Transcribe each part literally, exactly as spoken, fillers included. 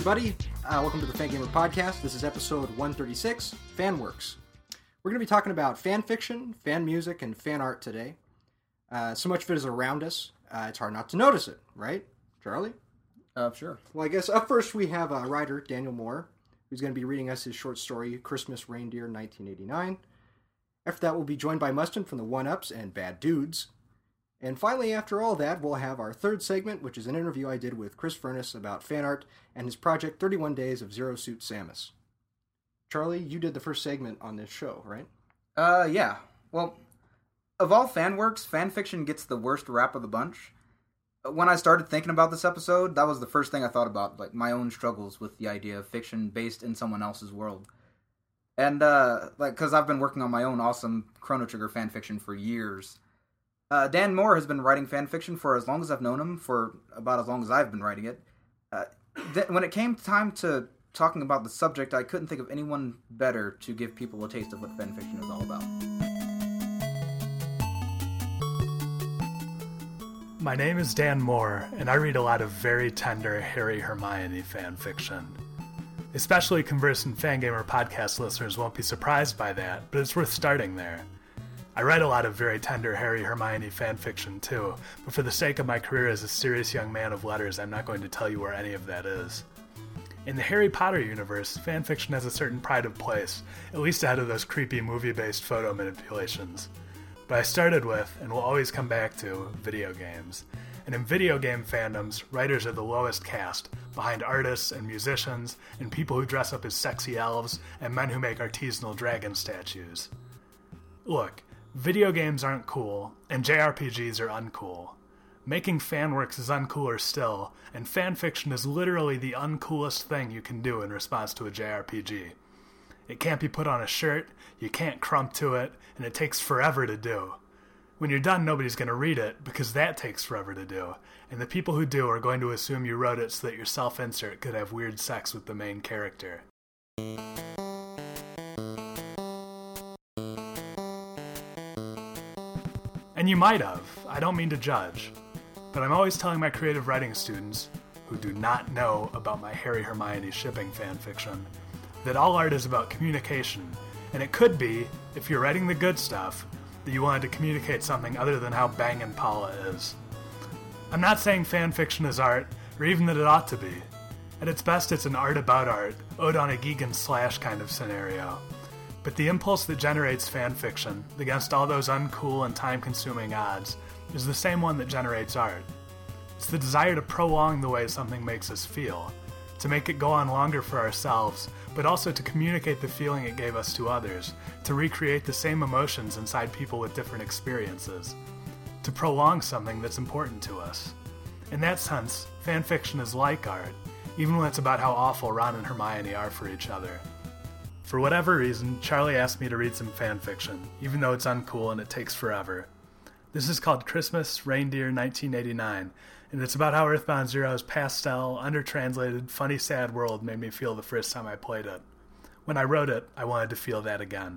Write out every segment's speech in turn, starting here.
everybody. Uh, welcome to the Fangamer Podcast. This is episode one thirty-six, Fanworks. We're going to be talking about fan fiction, fan music, and fan art today. Uh, so much of it is around us, uh, it's hard not to notice it, right, Charlie? Uh, sure. Well, I guess up first we have uh, writer Daniel Moore, who's going to be reading us his short story, Christmas Reindeer nineteen eighty-nine. After that, we'll be joined by Mustin from the One-Ups and Bad Dudes. And finally, after all that, we'll have our third segment, which is an interview I did with Chris Furness about fan art and his project thirty-one Days of Zero Suit Samus. Charlie, you did the first segment on this show, right? Uh, yeah. Well, of all fan works, fan fiction gets the worst rap of the bunch. When I started thinking about this episode, that was the first thing I thought about, like my own struggles with the idea of fiction based in someone else's world. And, uh, like, because I've been working on my own awesome Chrono Trigger fan fiction for years. Uh, Dan Moore has been writing fan fiction for as long as I've known him, for about as long as I've been writing it. Uh, th- when it came time to talking about the subject, I couldn't think of anyone better to give people a taste of what fan fiction is all about. My name is Dan Moore, and I read a lot of very tender Harry Hermione fan fiction. Especially conversant Fangamer podcast listeners won't be surprised by that, but it's worth starting there. I write a lot of very tender Harry Hermione fanfiction too, but for the sake of my career as a serious young man of letters, I'm not going to tell you where any of that is. In the Harry Potter universe, fanfiction has a certain pride of place, at least ahead of those creepy movie-based photo manipulations. But I started with, and will always come back to, video games. And in video game fandoms, writers are the lowest caste, behind artists and musicians, and people who dress up as sexy elves, and men who make artisanal dragon statues. Look, video games aren't cool, and J R P Gs are uncool. Making fanworks is uncooler still, and fanfiction is literally the uncoolest thing you can do in response to a J R P G. It can't be put on a shirt, you can't crump to it, and it takes forever to do. When you're done, nobody's going to read it, because that takes forever to do, and the people who do are going to assume you wrote it so that your self-insert could have weird sex with the main character. And you might have. I don't mean to judge. But I'm always telling my creative writing students, who do not know about my Harry Hermione shipping fanfiction, that all art is about communication, and it could be, if you're writing the good stuff, that you wanted to communicate something other than how bangin' Paula is. I'm not saying fanfiction is art, or even that it ought to be. At its best, it's an art about art, ode on a Gigan Slash kind of scenario. But the impulse that generates fanfiction, against all those uncool and time-consuming odds, is the same one that generates art. It's the desire to prolong the way something makes us feel, to make it go on longer for ourselves, but also to communicate the feeling it gave us to others, to recreate the same emotions inside people with different experiences, to prolong something that's important to us. In that sense, fanfiction is like art, even when it's about how awful Ron and Hermione are for each other. For whatever reason, Charlie asked me to read some fanfiction, even though it's uncool and it takes forever. This is called Christmas Reindeer nineteen eighty-nine, and it's about how Earthbound Zero's pastel, under-translated, funny sad world made me feel the first time I played it. When I wrote it, I wanted to feel that again.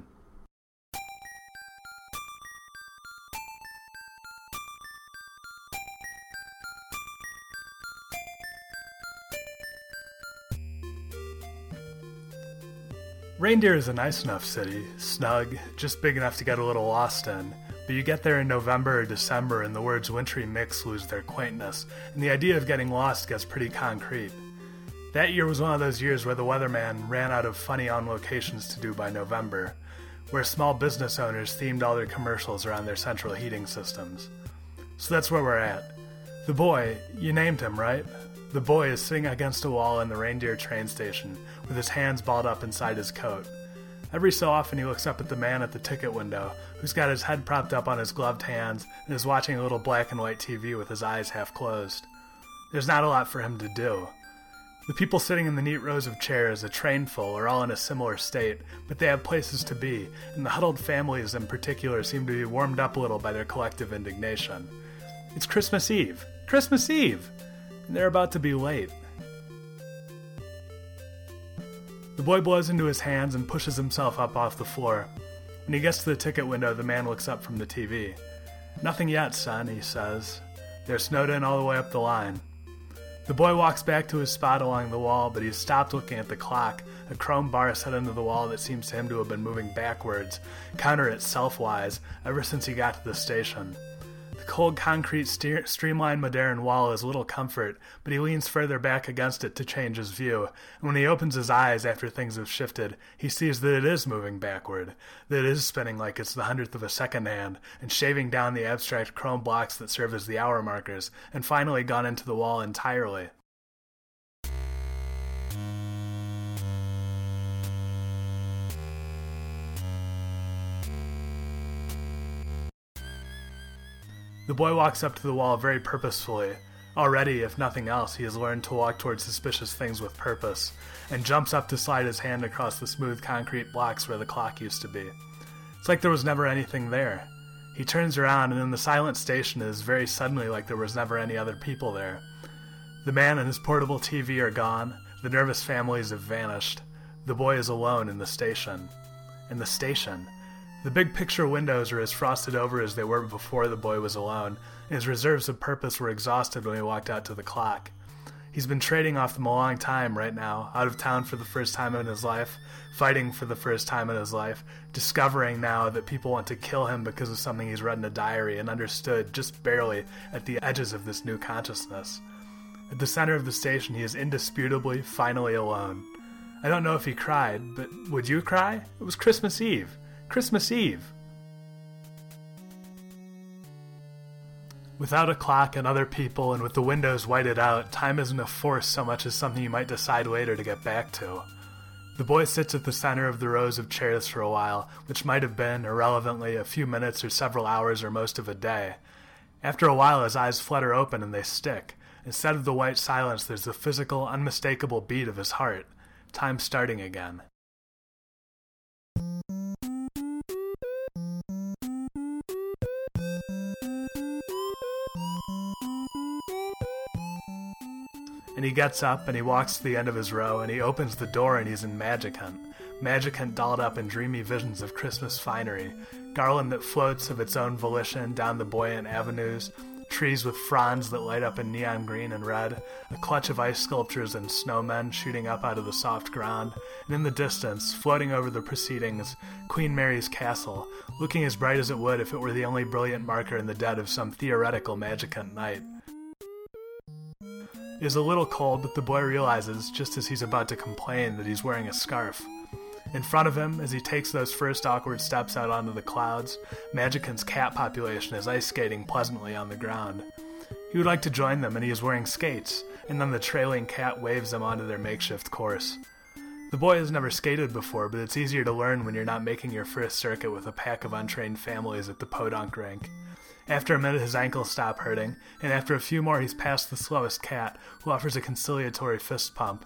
Reindeer is a nice enough city, snug, just big enough to get a little lost in, but you get there in November or December and the words wintry mix lose their quaintness, and the idea of getting lost gets pretty concrete. That year was one of those years where the weatherman ran out of funny on locations to do by November, where small business owners themed all their commercials around their central heating systems. So that's where we're at. The boy, you named him, right? The boy is sitting against a wall in the Reindeer train station, with his hands balled up inside his coat. Every so often he looks up at the man at the ticket window, who's got his head propped up on his gloved hands and is watching a little black and white T V with his eyes half closed. There's not a lot for him to do. The people sitting in the neat rows of chairs, a train full, are all in a similar state, but they have places to be, and the huddled families in particular seem to be warmed up a little by their collective indignation. It's Christmas Eve! Christmas Eve! And they're about to be late. The boy blows into his hands and pushes himself up off the floor. When he gets to the ticket window, the man looks up from the T V. "Nothing yet, son," he says. "They're snowed in all the way up the line." The boy walks back to his spot along the wall, but he's stopped looking at the clock, a chrome bar set into the wall that seems to him to have been moving backwards, counter itself-wise, ever since he got to the station. The cold concrete steer- streamlined modern wall is little comfort, but he leans further back against it to change his view, and when he opens his eyes after things have shifted, he sees that it is moving backward, that it is spinning like it's the hundredth of a second hand, and shaving down the abstract chrome blocks that serve as the hour markers, and finally gone into the wall entirely. The boy walks up to the wall very purposefully. Already, if nothing else, he has learned to walk toward suspicious things with purpose, and jumps up to slide his hand across the smooth concrete blocks where the clock used to be. It's like there was never anything there. He turns around, and in the silent station it is very suddenly like there was never any other people there. The man and his portable T V are gone, the nervous families have vanished. The boy is alone in the station. In the station. The big picture windows are as frosted over as they were before the boy was alone, and his reserves of purpose were exhausted when he walked out to the clock. He's been trading off them a long time right now, out of town for the first time in his life, fighting for the first time in his life, discovering now that people want to kill him because of something he's read in a diary and understood just barely at the edges of this new consciousness. At the center of the station, he is indisputably, finally alone. I don't know if he cried, but would you cry? It was Christmas Eve. Christmas Eve. Without a clock and other people, and with the windows whited out, time isn't a force so much as something you might decide later to get back to. The boy sits at the center of the rows of chairs for a while, which might have been, irrelevantly, a few minutes or several hours or most of a day. After a while, his eyes flutter open and they stick. Instead of the white silence, there's the physical, unmistakable beat of his heart. Time starting again. And he gets up, and he walks to the end of his row, and he opens the door, and he's in Magic Hunt. Magic Hunt dolled up in dreamy visions of Christmas finery, garland that floats of its own volition down the buoyant avenues, trees with fronds that light up in neon green and red, a clutch of ice sculptures and snowmen shooting up out of the soft ground, and in the distance, floating over the proceedings, Queen Mary's castle, looking as bright as it would if it were the only brilliant marker in the dead of some theoretical Magic Hunt night. It is a little cold, but the boy realizes, just as he's about to complain, that he's wearing a scarf. In front of him, as he takes those first awkward steps out onto the clouds, Magic Hunt's cat population is ice skating pleasantly on the ground. He would like to join them, and he is wearing skates, and then the trailing cat waves them onto their makeshift course. The boy has never skated before, but it's easier to learn when you're not making your first circuit with a pack of untrained families at the podunk rink. After a minute, his ankles stop hurting, and after a few more, he's past the slowest cat, who offers a conciliatory fist pump.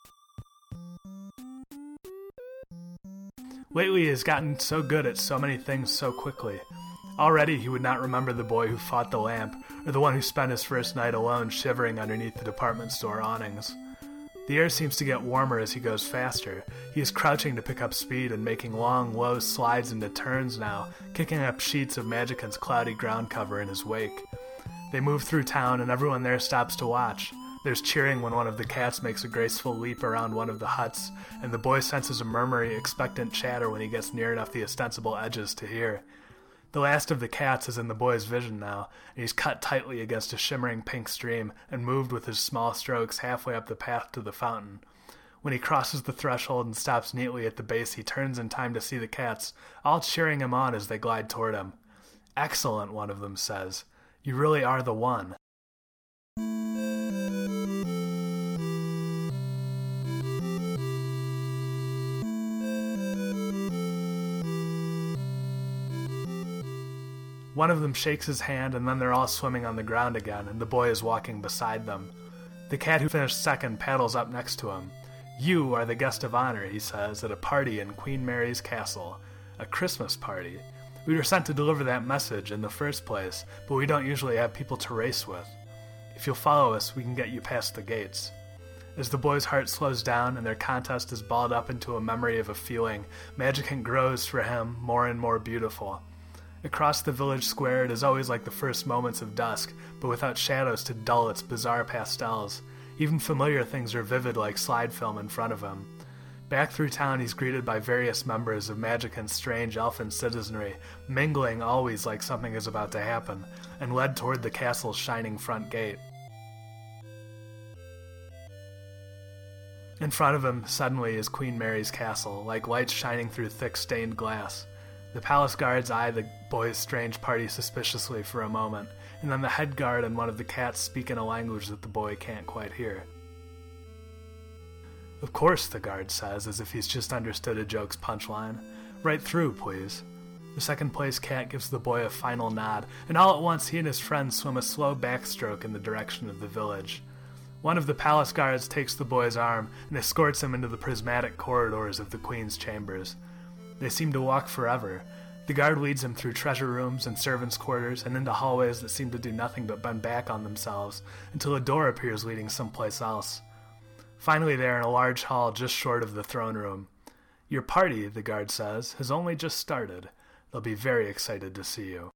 Lately, he has gotten so good at so many things so quickly. Already, he would not remember the boy who fought the lamp, or the one who spent his first night alone shivering underneath the department store awnings. The air seems to get warmer as he goes faster. He is crouching to pick up speed and making long, low slides into turns now, kicking up sheets of Magic Hunt's cloudy ground cover in his wake. They move through town, and everyone there stops to watch. There's cheering when one of the cats makes a graceful leap around one of the huts, and the boy senses a murmury, expectant chatter when he gets near enough the ostensible edges to hear. The last of the cats is in the boy's vision now, and he's cut tightly against a shimmering pink stream and moved with his small strokes halfway up the path to the fountain. When he crosses the threshold and stops neatly at the base, he turns in time to see the cats, all cheering him on as they glide toward him. "Excellent," one of them says. "You really are the one." One of them shakes his hand, and then they're all swimming on the ground again, and the boy is walking beside them. The cat who finished second paddles up next to him. "You are the guest of honor," he says, "at a party in Queen Mary's castle. A Christmas party. We were sent to deliver that message in the first place, but we don't usually have people to race with. If you'll follow us, we can get you past the gates." As the boy's heart slows down and their contest is balled up into a memory of a feeling, Magic Hunt grows for him more and more beautiful. Across the village square, it is always like the first moments of dusk, but without shadows to dull its bizarre pastels. Even familiar things are vivid like slide film in front of him. Back through town, he's greeted by various members of Magicant's strange elfin citizenry, mingling always like something is about to happen, and led toward the castle's shining front gate. In front of him, suddenly, is Queen Mary's castle, like lights shining through thick stained glass. The palace guards eye the boy's strange party suspiciously for a moment, and then the head guard and one of the cats speak in a language that the boy can't quite hear. Of course, the guard says, as if he's just understood a joke's punchline. Right through, please. The second place cat gives the boy a final nod, and all at once he and his friends swim a slow backstroke in the direction of the village. One of the palace guards takes the boy's arm and escorts him into the prismatic corridors of the queen's chambers. They seem to walk forever. The guard leads him through treasure rooms and servants' quarters and into hallways that seem to do nothing but bend back on themselves until a door appears leading someplace else. Finally, they are in a large hall just short of the throne room. Your party, the guard says, has only just started. They'll be very excited to see you.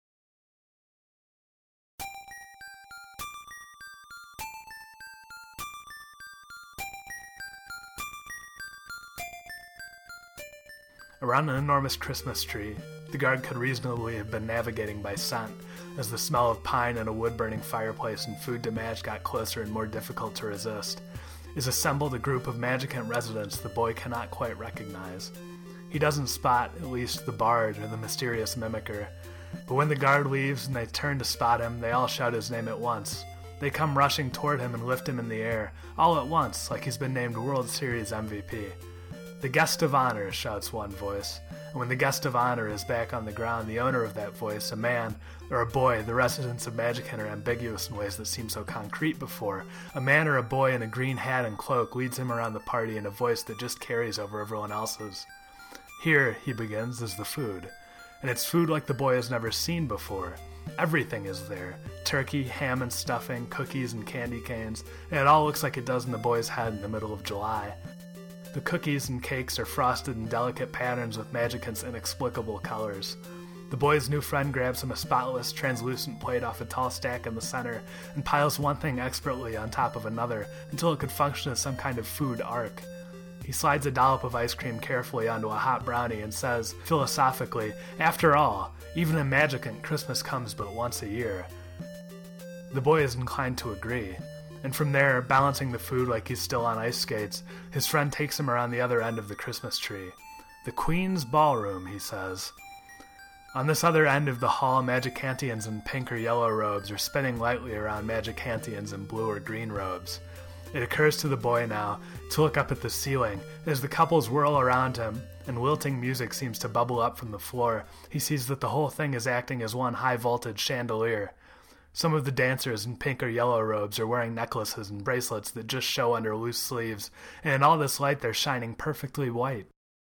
Around an enormous Christmas tree, the guard could reasonably have been navigating by scent, as the smell of pine and a wood-burning fireplace and food to match got closer and more difficult to resist, is assembled a group of Magicant residents the boy cannot quite recognize. He doesn't spot, at least, the bard or the mysterious mimicker, but when the guard leaves and they turn to spot him, they all shout his name at once. They come rushing toward him and lift him in the air, all at once, like he's been named World Series M V P. The guest of honor, shouts one voice, and when the guest of honor is back on the ground, the owner of that voice, a man or a boy, the residents of Magicant are ambiguous in ways that seem so concrete before, a man or a boy in a green hat and cloak leads him around the party in a voice that just carries over everyone else's. Here, he begins, is the food, and it's food like the boy has never seen before. Everything is there. Turkey, ham and stuffing, cookies and candy canes, and it all looks like it does in the boy's head in the middle of July. The cookies and cakes are frosted in delicate patterns with Magicant's inexplicable colors. The boy's new friend grabs him a spotless, translucent plate off a tall stack in the center and piles one thing expertly on top of another until it could function as some kind of food arc. He slides a dollop of ice cream carefully onto a hot brownie and says, philosophically, after all, even in Magicant, Christmas comes but once a year. The boy is inclined to agree. And from there, balancing the food like he's still on ice skates, his friend takes him around the other end of the Christmas tree. The Queen's Ballroom, he says. On this other end of the hall, Magicantians in pink or yellow robes are spinning lightly around Magicantians in blue or green robes. It occurs to the boy now to look up at the ceiling. As the couples whirl around him, and lilting music seems to bubble up from the floor, he sees that the whole thing is acting as one high-voltage chandelier. Some of the dancers in pink or yellow robes are wearing necklaces and bracelets that just show under loose sleeves, and in all this light they're shining perfectly white.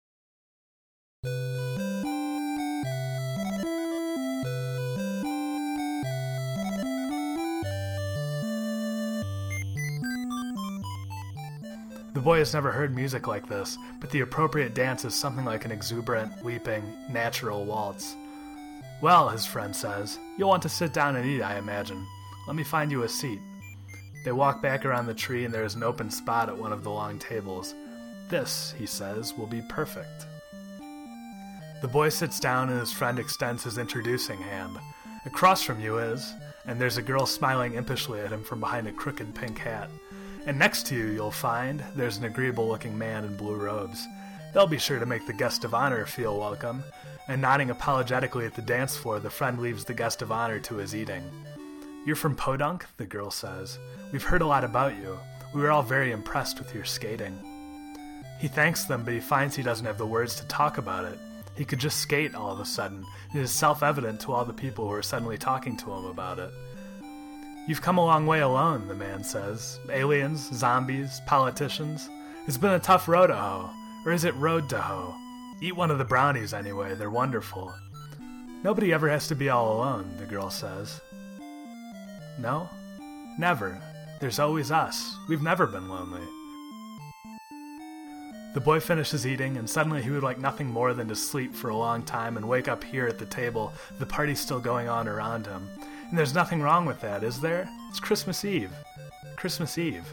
The boy has never heard music like this, but the appropriate dance is something like an exuberant, leaping, natural waltz. Well, his friend says, you'll want to sit down and eat, I imagine. Let me find you a seat. They walk back around the tree and there is an open spot at one of the long tables. This, he says, will be perfect. The boy sits down and his friend extends his introducing hand. Across from you is, and there's a girl smiling impishly at him from behind a crooked pink hat. And next to you, you'll find, there's an agreeable-looking man in blue robes. They'll be sure to make the guest of honor feel welcome. And nodding apologetically at the dance floor, the friend leaves the guest of honor to his eating. You're from Podunk? The girl says. We've heard a lot about you. We were all very impressed with your skating. He thanks them, but he finds he doesn't have the words to talk about it. He could just skate all of a sudden. It is self-evident to all the people who are suddenly talking to him about it. You've come a long way alone, the man says. Aliens, zombies, politicians. It's been a tough road to hoe. Or is it road to hoe? Eat one of the brownies anyway, they're wonderful. Nobody ever has to be all alone, the girl says. No? Never. There's always us. We've never been lonely. The boy finishes eating, and suddenly he would like nothing more than to sleep for a long time and wake up here at the table, the party's still going on around him. And there's nothing wrong with that, is there? It's Christmas Eve. Christmas Eve.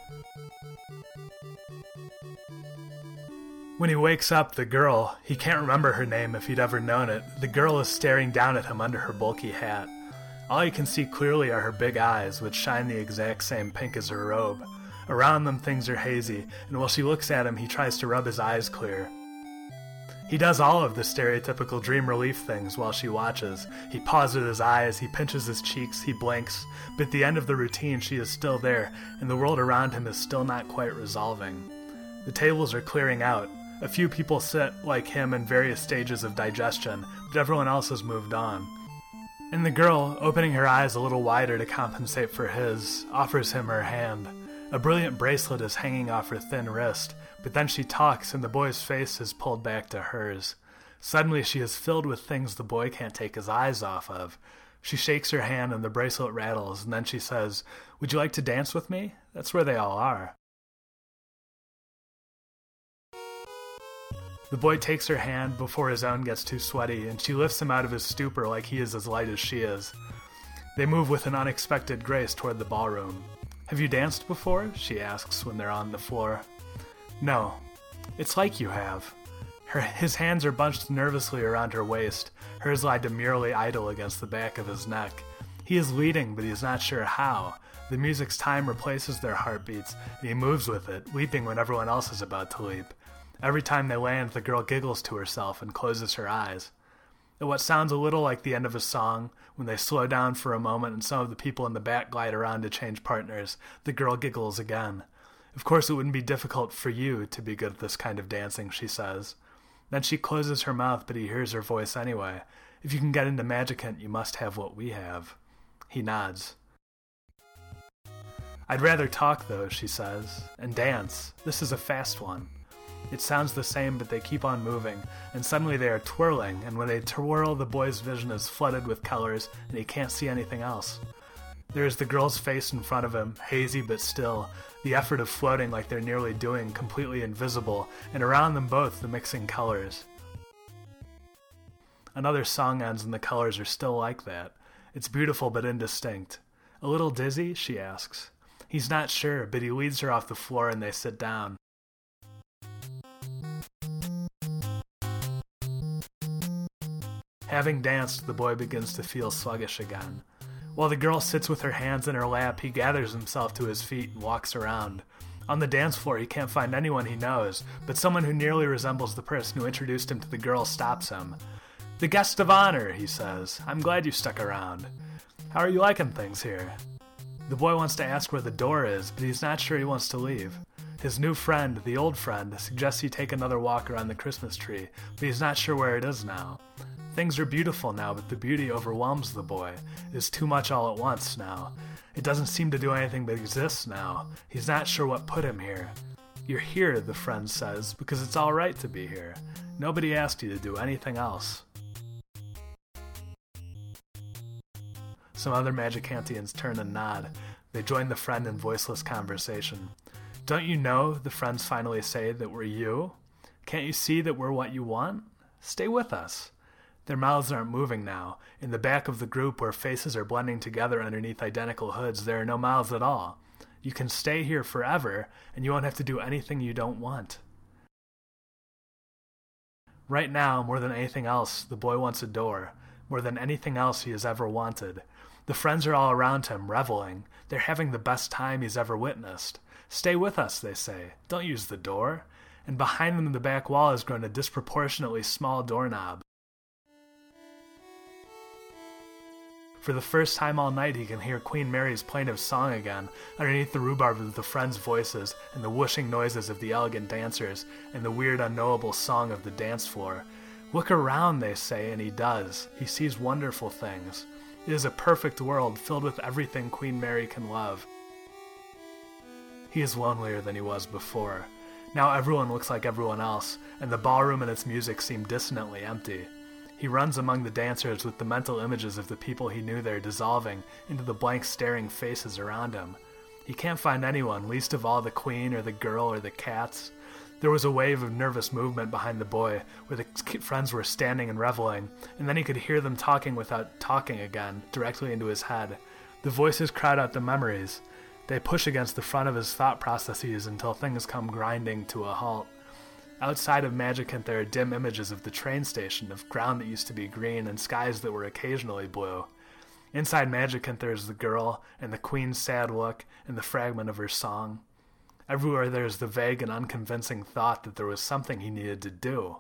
When he wakes up, the girl, he can't remember her name if he'd ever known it, the girl is staring down at him under her bulky hat. All he can see clearly are her big eyes, which shine the exact same pink as her robe. Around them things are hazy, and while she looks at him, he tries to rub his eyes clear. He does all of the stereotypical dream relief things while she watches. He paws at his eyes, he pinches his cheeks, he blinks, but at the end of the routine she is still there, and the world around him is still not quite resolving. The tables are clearing out. A few people sit, like him, in various stages of digestion, but everyone else has moved on. And the girl, opening her eyes a little wider to compensate for his, offers him her hand. A brilliant bracelet is hanging off her thin wrist, but then she talks and the boy's face is pulled back to hers. Suddenly she is filled with things the boy can't take his eyes off of. She shakes her hand and the bracelet rattles, and then she says, "Would you like to dance with me? That's where they all are." The boy takes her hand before his own gets too sweaty, and she lifts him out of his stupor like he is as light as she is. They move with an unexpected grace toward the ballroom. "Have you danced before?" she asks when they're on the floor. "No. It's like you have." Her, his hands are bunched nervously around her waist. Hers lie demurely idle against the back of his neck. He is leading, but he is not sure how. The music's time replaces their heartbeats, and he moves with it, leaping when everyone else is about to leap. Every time they land, the girl giggles to herself and closes her eyes. At what sounds a little like the end of a song, when they slow down for a moment and some of the people in the back glide around to change partners, the girl giggles again. "Of course it wouldn't be difficult for you to be good at this kind of dancing," she says. Then she closes her mouth, but he hears her voice anyway. "If you can get into Magicant, you must have what we have." He nods. "I'd rather talk, though," she says, "and dance. This is a fast one." It sounds the same, but they keep on moving, and suddenly they are twirling, and when they twirl, the boy's vision is flooded with colors, and he can't see anything else. There is the girl's face in front of him, hazy but still, the effort of floating like they're nearly doing, completely invisible, and around them both the mixing colors. Another song ends and the colors are still like that. It's beautiful but indistinct. "A little dizzy?" she asks. He's not sure, but he leads her off the floor and they sit down. Having danced, the boy begins to feel sluggish again. While the girl sits with her hands in her lap, he gathers himself to his feet and walks around. On the dance floor, he can't find anyone he knows, but someone who nearly resembles the person who introduced him to the girl stops him. "The guest of honor," he says. "I'm glad you stuck around. How are you liking things here?" The boy wants to ask where the door is, but he's not sure he wants to leave. His new friend, the old friend, suggests he take another walk around the Christmas tree, but he's not sure where it is now. Things are beautiful now, but the beauty overwhelms the boy. It is too much all at once now. It doesn't seem to do anything but exist now. He's not sure what put him here. "You're here," the friend says, "because it's all right to be here. Nobody asked you to do anything else." Some other Magicantians turn and nod. They join the friend in voiceless conversation. "Don't you know," the friends finally say, "that we're you? Can't you see that we're what you want? Stay with us." Their mouths aren't moving now. In the back of the group, where faces are blending together underneath identical hoods, there are no mouths at all. You can stay here forever, and you won't have to do anything you don't want. Right now, more than anything else, the boy wants a door. More than anything else he has ever wanted. The friends are all around him, reveling. They're having the best time he's ever witnessed. "Stay with us," they say. "Don't use the door." And behind them in the back wall has grown a disproportionately small doorknob. For the first time all night he can hear Queen Mary's plaintive song again, underneath the rhubarb of the friends' voices, and the whooshing noises of the elegant dancers, and the weird unknowable song of the dance floor. "Look around," they say, and he does. He sees wonderful things. It is a perfect world, filled with everything Queen Mary can love. He is lonelier than he was before. Now everyone looks like everyone else, and the ballroom and its music seem dissonantly empty. He runs among the dancers with the mental images of the people he knew there dissolving into the blank staring faces around him. He can't find anyone, least of all the queen or the girl or the cats. There was a wave of nervous movement behind the boy, where the friends were standing and reveling, and then he could hear them talking without talking again, directly into his head. The voices crowd out the memories. They push against the front of his thought processes until things come grinding to a halt. Outside of Magicant, there are dim images of the train station, of ground that used to be green and skies that were occasionally blue. Inside Magicant, there's the girl, and the queen's sad look, and the fragment of her song. Everywhere there's the vague and unconvincing thought that there was something he needed to do.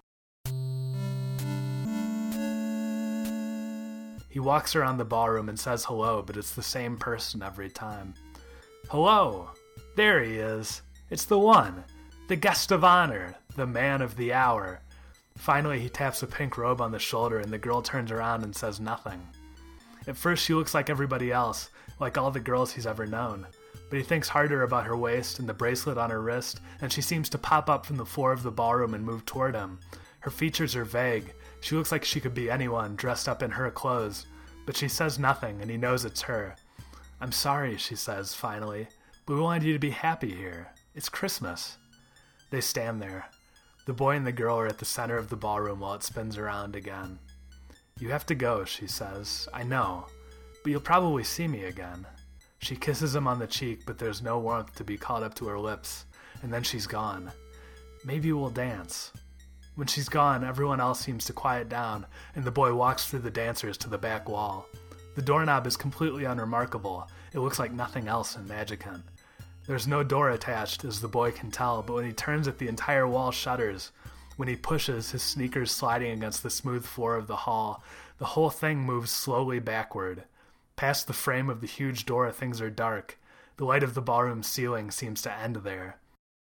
He walks around the ballroom and says hello, but it's the same person every time. Hello! There he is. It's the one. The guest of honor. The man of the hour. Finally, he taps a pink robe on the shoulder, and the girl turns around and says nothing. At first, she looks like everybody else, like all the girls he's ever known. But he thinks harder about her waist and the bracelet on her wrist, and she seems to pop up from the floor of the ballroom and move toward him. Her features are vague. She looks like she could be anyone dressed up in her clothes. But she says nothing, and he knows it's her. I'm sorry, she says, finally, but we wanted you to be happy here. It's Christmas. They stand there. The boy and the girl are at the center of the ballroom while it spins around again. You have to go, she says. I know, but you'll probably see me again. She kisses him on the cheek, but there's no warmth to be caught up to her lips, and then she's gone. Maybe we'll dance. When she's gone, everyone else seems to quiet down, and the boy walks through the dancers to the back wall. The doorknob is completely unremarkable. It looks like nothing else in Magicant. There's no door attached, as the boy can tell, but when he turns it, the entire wall shudders. When he pushes, his sneakers sliding against the smooth floor of the hall, the whole thing moves slowly backward. Past the frame of the huge door, things are dark. The light of the ballroom ceiling seems to end there.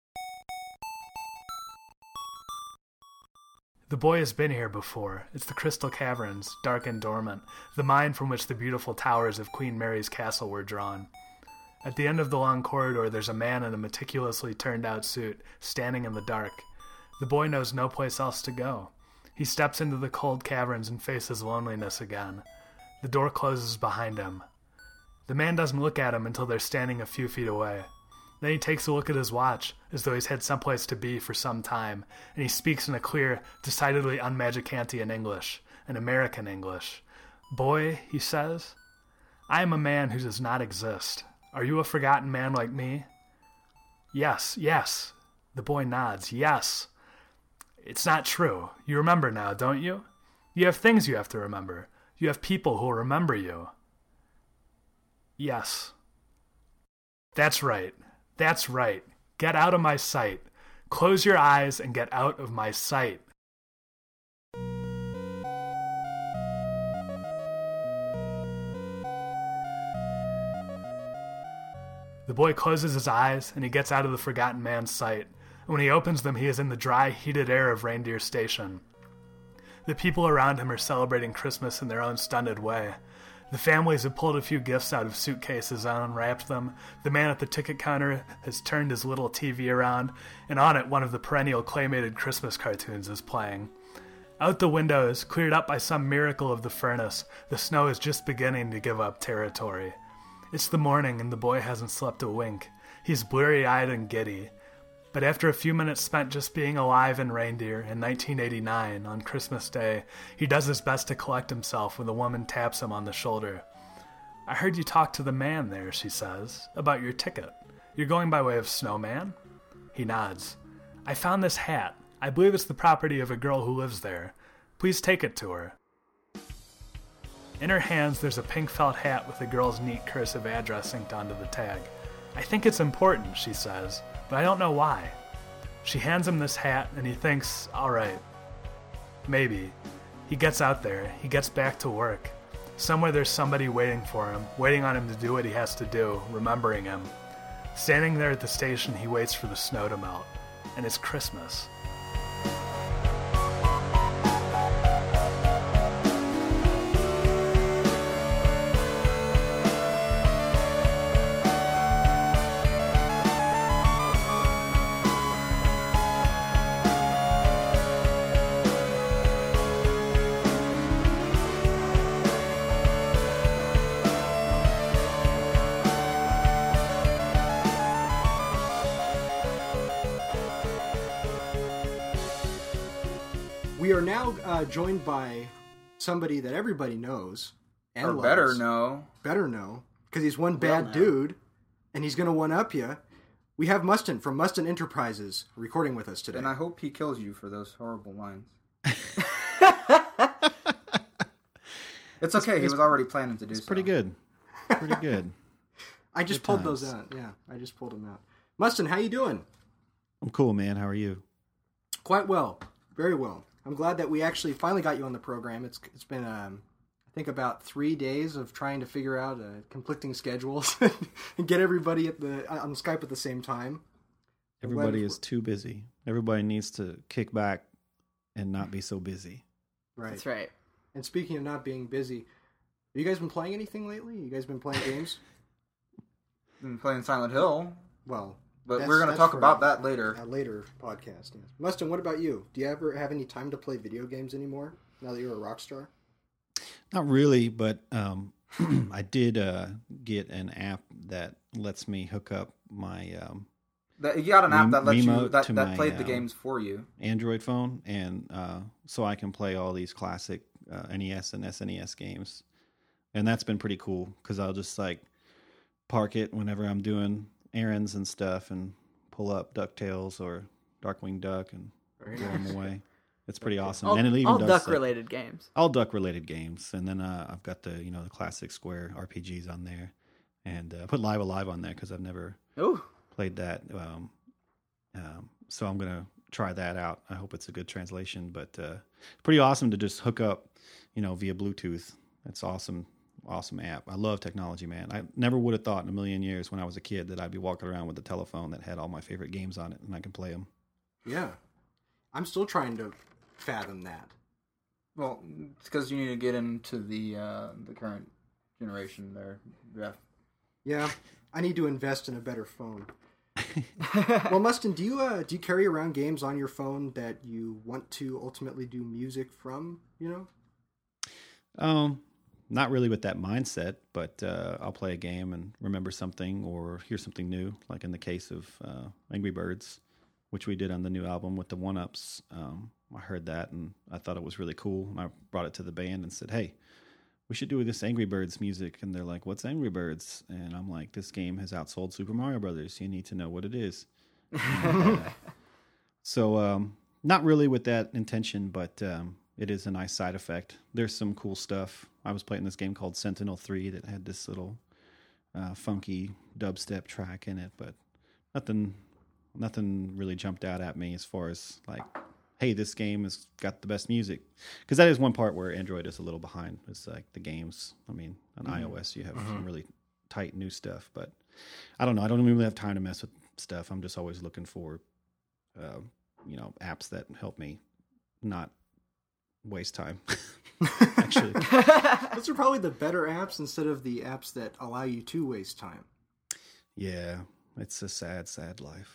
The boy has been here before. It's the Crystal Caverns, dark and dormant, the mine from which the beautiful towers of Queen Mary's castle were drawn. At the end of the long corridor, there's a man in a meticulously turned-out suit, standing in the dark. The boy knows no place else to go. He steps into the cold caverns and faces loneliness again. The door closes behind him. The man doesn't look at him until they're standing a few feet away. Then he takes a look at his watch, as though he's had someplace to be for some time, and he speaks in a clear, decidedly un-Magicantian English, an American English. Boy, he says, I am a man who does not exist. Are you a forgotten man like me? Yes, yes. The boy nods. Yes. It's not true. You remember now, don't you? You have things you have to remember. You have people who will remember you. Yes. That's right. That's right. Get out of my sight. Close your eyes and get out of my sight. The boy closes his eyes, and he gets out of the forgotten man's sight. And when he opens them, he is in the dry, heated air of Reindeer Station. The people around him are celebrating Christmas in their own stunted way. The families have pulled a few gifts out of suitcases and unwrapped them. The man at the ticket counter has turned his little T V around, and on it one of the perennial claymated Christmas cartoons is playing. Out the windows, cleared up by some miracle of the furnace, the snow is just beginning to give up territory. It's the morning, and the boy hasn't slept a wink. He's bleary-eyed and giddy. But after a few minutes spent just being alive in Reindeer in nineteen eighty-nine, on Christmas Day, he does his best to collect himself when the woman taps him on the shoulder. I heard you talk to the man there, she says, about your ticket. You're going by way of Snowman? He nods. I found this hat. I believe it's the property of a girl who lives there. Please take it to her. In her hands, there's a pink felt hat with the girl's neat cursive address inked onto the tag. I think it's important, she says, but I don't know why. She hands him this hat, and he thinks, all right, maybe. He gets out there. He gets back to work. Somewhere there's somebody waiting for him, waiting on him to do what he has to do, remembering him. Standing there at the station, he waits for the snow to melt. And it's Christmas. We are now uh, joined by somebody that everybody knows and or loves. better know. Better know, because he's one Well bad know. dude and he's going to one-up you. We have Mustin from Mustin Enterprises recording with us today. And I hope he kills you for those horrible lines. It's okay. He was already planning to do It's so. pretty good. Pretty good. I just Good pulled times. those out. Yeah, I just pulled them out. Mustin, how you doing? I'm cool, man. How are you? Quite well. Very well. I'm glad that we actually finally got you on the program. It's It's been, um, I think, about three days of trying to figure out uh, conflicting schedules and get everybody at the on Skype at the same time. Everybody is too busy. Everybody needs to kick back and not be so busy. Right. That's right. And speaking of not being busy, have you guys been playing anything lately? You guys been playing games? Been playing Silent Hill, Well, but that's- we're going to that's talk for about a- that later. a later podcast. Yes. Mustin, what about you? Do you ever have any time to play video games anymore now that you're a rock star? Not really, but um, I did uh, get an app that lets me hook up my um, That, you got an app Rem- that lets you remote that, to that my, played the um, games for you. Android phone, and uh, so I can play all these classic uh, N E S and S N E S games, and that's been pretty cool because I'll just like park it whenever I'm doing errands and stuff, and pull up DuckTales or Darkwing Duck and Very throw them away. It's pretty awesome, All, and it even all does duck like, related games. all duck related games, and then uh, I've got the you know the classic Square R P Gs on there, and uh, put Live Alive on there because I've never Ooh. played that. Um, um, so I'm gonna try that out. I hope it's a good translation, but uh, pretty awesome to just hook up, you know, via Bluetooth. It's awesome, awesome app. I love technology, man. I never would have thought in a million years when I was a kid that I'd be walking around with a telephone that had all my favorite games on it and I can play them. Yeah. I'm still trying to fathom that. Well, it's because you need to get into the uh, the current generation there, Jeff. Yeah. I need to invest in a better phone. Well, Mustin, do you uh, do you carry around games on your phone that you want to ultimately do music from? You know. Um, not really with that mindset, but uh, I'll play a game and remember something or hear something new, like in the case of uh, Angry Birds, which we did on the new album with the one-ups. Um, I heard that and I thought it was really cool. And I brought it to the band and said, hey, we should do this Angry Birds music. And they're like, what's Angry Birds? And I'm like, this game has outsold Super Mario Brothers. You need to know what it is. And, uh, so um, not really with that intention, but um, it is a nice side effect. There's some cool stuff. I was playing this game called Sentinel three that had this little uh, funky dubstep track in it, but nothing nothing really jumped out at me as far as like, hey, this game has got the best music. Because that is one part where Android is a little behind. It's like the games. I mean, on mm-hmm. iOS, you have mm-hmm. some really tight new stuff. But I don't know. I don't really have time to mess with stuff. I'm just always looking for, uh, you know, apps that help me not waste time. Actually, those are probably the better apps instead of the apps that allow you to waste time. Yeah, it's a sad, sad life.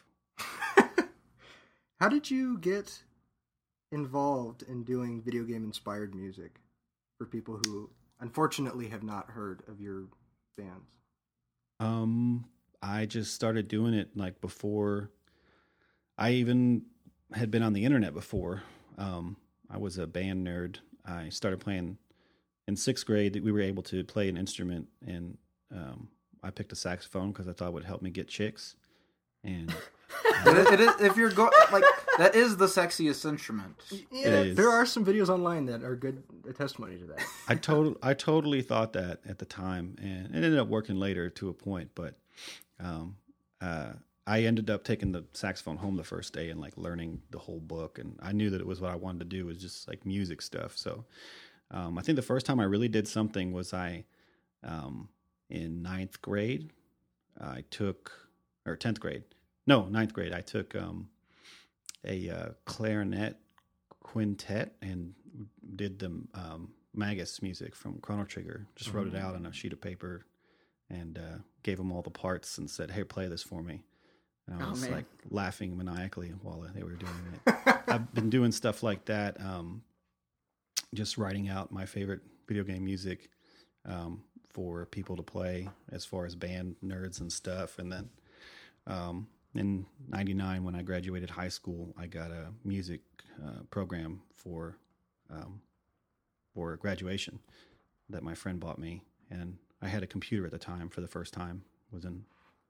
How did you get involved in doing video game inspired music for people who unfortunately have not heard of your bands? Um, I just started doing it like before I even had been on the internet before. Um, I was a band nerd. I started playing in sixth grade. We were able to play an instrument, and um, I picked a saxophone because I thought it would help me get chicks. And it, is, it is, if you're go like that is the sexiest instrument. Yeah, there are some videos online that are good a testimony to that. I total I totally thought that at the time, and it ended up working later to a point. But um, uh, I ended up taking the saxophone home the first day and like learning the whole book, and I knew that it was what I wanted to do was just like music stuff. So um, I think the first time I really did something was I um, in ninth grade I took or tenth grade. No, ninth grade. I took um, a uh, clarinet quintet and did the um, Magus music from Chrono Trigger. Just mm-hmm. wrote it out on a sheet of paper and uh, gave them all the parts and said, hey, play this for me. And I was oh, like laughing maniacally while they were doing it. I've been doing stuff like that, um, just writing out my favorite video game music um, for people to play as far as band nerds and stuff. And then um, in ninety-nine, when I graduated high school, I got a music uh, program for um, for graduation that my friend bought me. And I had a computer at the time for the first time. It was in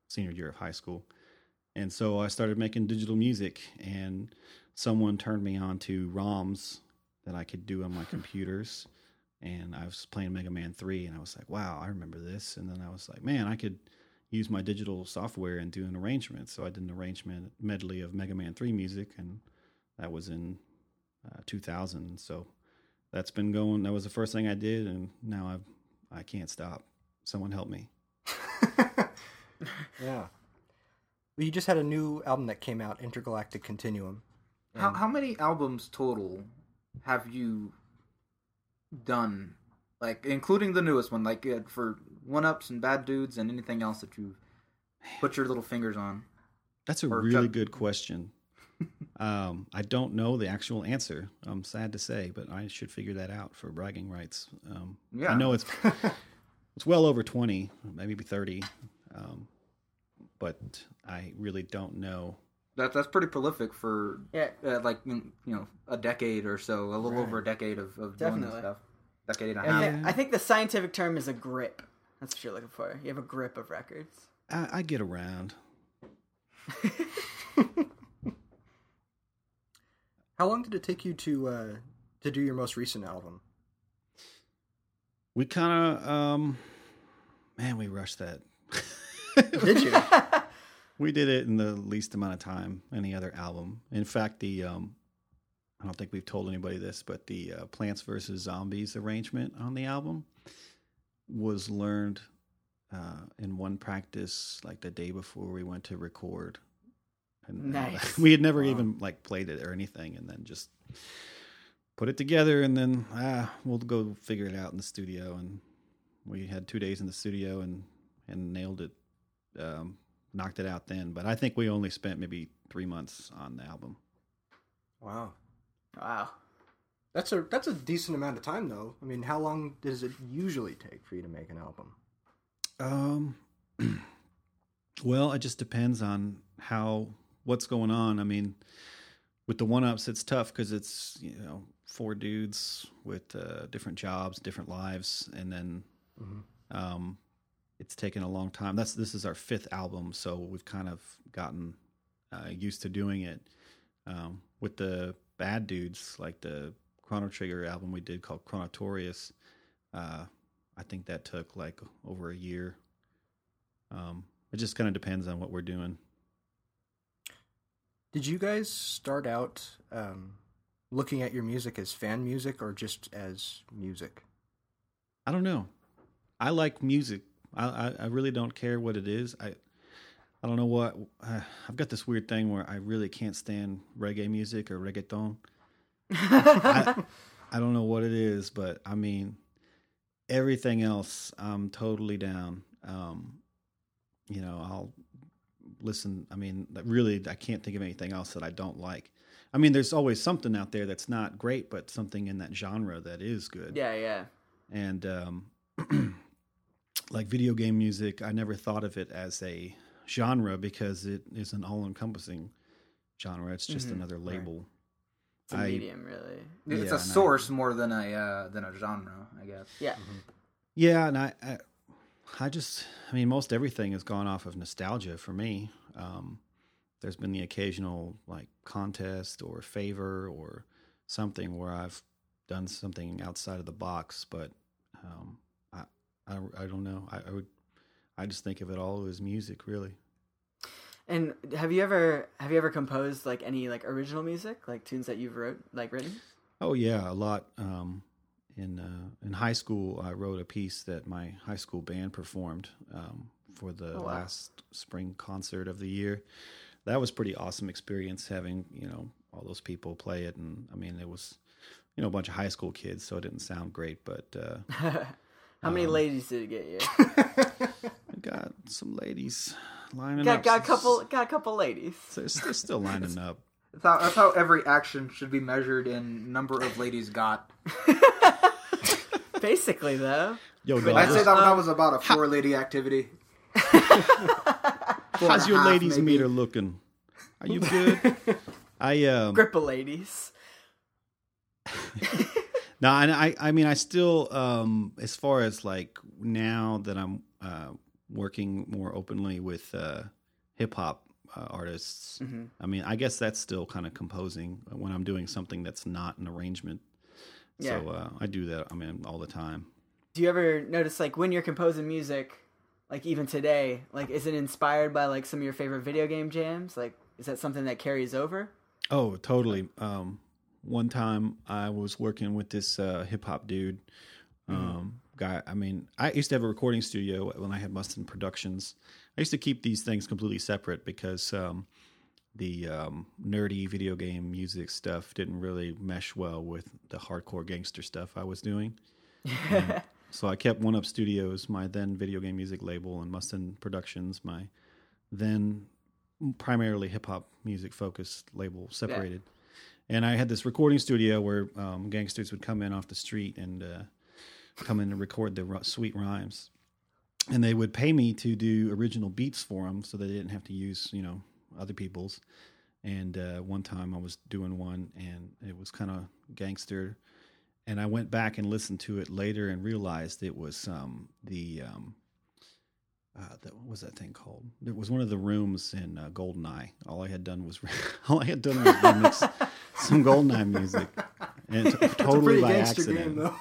senior year of high school. And so I started making digital music, and someone turned me on to ROMs that I could do on my computers. And I was playing Mega Man three, and I was like, wow, I remember this. And then I was like, man, I could use my digital software and do an arrangement. So I did an arrangement medley of Mega Man three music, and that was in uh, two thousand. So that's been going. That was the first thing I did, and now I've I can't stop. Someone help me. Yeah. Well, you just had a new album that came out, Intergalactic Continuum. How how many albums total have you done? Like, including the newest one, like uh, for One Ups and Bad Dudes and anything else that you put your little fingers on? That's a Or really Chuck- good question. um, I don't know the actual answer. I'm sad to say, but I should figure that out for bragging rights. Um, Yeah. I know it's it's well over twenty, maybe thirty, um, but I really don't know. That that's pretty prolific for Yeah. uh, like you know a decade or so, a little Right. over a decade of, of doing this Definitely. stuff. Decade and a I, half. thi- I think the scientific term is a grip. That's what you're looking for. You have a grip of records. I, I get around. How long did it take you to uh, to do your most recent album? We kind of, um, man, we rushed that. Did you? We did it in the least amount of time any other album. In fact, the um, I don't think we've told anybody this, but the uh, Plants versus Zombies arrangement on the album was learned uh, in one practice, like the day before we went to record. And uh, Nice. we had never Wow. even like played it or anything, and then just put it together, and then ah, we'll go figure it out in the studio. And we had two days in the studio and and nailed it. Um, knocked it out then, but I think we only spent maybe three months on the album. Wow. Wow. That's a that's a decent amount of time, though. I mean, how long does it usually take for you to make an album? Um, well, it just depends on how what's going on. I mean, with the One Ups, it's tough because it's you know four dudes with uh, different jobs, different lives, and then Mm-hmm. um, it's taken a long time. That's this is our fifth album, so we've kind of gotten uh, used to doing it. Um, with the Bad Dudes, like the Chrono Trigger album we did called Chronotorious, uh, I think that took like over a year. Um, it just kind of depends on what we're doing. Did you guys start out um, looking at your music as fan music or just as music? I don't know. I like music. I, I, I really don't care what it is. I I don't know what uh, I've got this weird thing where I really can't stand reggae music or reggaeton. I, I don't know what it is, but I mean, everything else I'm totally down. Um, you know, I'll listen. I mean, really, I can't think of anything else that I don't like. I mean, there's always something out there that's not great, but something in that genre that is good. Yeah, yeah. And um, like video game music, I never thought of it as a genre because it is an all-encompassing genre. It's just Mhm, another label. It's a I- medium, really. It's Yeah, a and I- source more than a uh, than a genre, I guess. Yeah. Yeah, and I, I, I just, I mean, most everything has gone off of nostalgia for me. Um, there's been the occasional like contest or favor or something where I've done something outside of the box, but um, I, I, I don't know. I, I would, I just think of it all as music, really. And have you ever have you ever composed like any like original music, like tunes that you've wrote like written? Oh yeah, a lot. Um, in uh, in high school, I wrote a piece that my high school band performed um, for the Oh, wow. last spring concert of the year. That was pretty awesome experience having you know all those people play it, and I mean it was you know a bunch of high school kids, so it didn't sound great, but uh, How many Um, ladies did it get you? I got some ladies lining got up. got a couple got a couple ladies. They're, they're still lining up. That's how, that's how every action should be measured in number of ladies got. Basically, though. Yo, I'd dog, say that, that was about a four lady activity. Four how's and a your half, ladies maybe. meter looking? Are you good? I um. Grip of ladies. No, and I, I mean, I still, um, as far as like now that I'm uh, working more openly with uh, hip hop uh, artists. Mm-hmm. I mean, I guess that's still kind of composing when I'm doing something that's not an arrangement. Yeah. So uh, I do that. I mean, all the time. Do you ever notice, like, when you're composing music, like even today, like, is it inspired by like some of your favorite video game jams? Like, is that something that carries over? Oh, totally. Um, one time I was working with this uh, hip hop dude. Um, mm-hmm. Guy, I mean, I used to have a recording studio when I had Mustin Productions. I used to keep these things completely separate because um, the um, nerdy video game music stuff didn't really mesh well with the hardcore gangster stuff I was doing. um, so I kept One Up Studios, my then video game music label, and Mustin Productions, my then primarily hip hop music focused label, separated. Yeah. And I had this recording studio where um, gangsters would come in off the street and uh, come in and record their sweet rhymes. And they would pay me to do original beats for them so they didn't have to use, you know, other people's. And uh, one time I was doing one and it was kind of gangster. And I went back and listened to it later and realized it was um, the, um, uh, the, what was that thing called? It was one of the rooms in uh, GoldenEye. All I had done was, all I had done was remix some GoldenEye music. And t- totally by accident. Game, though.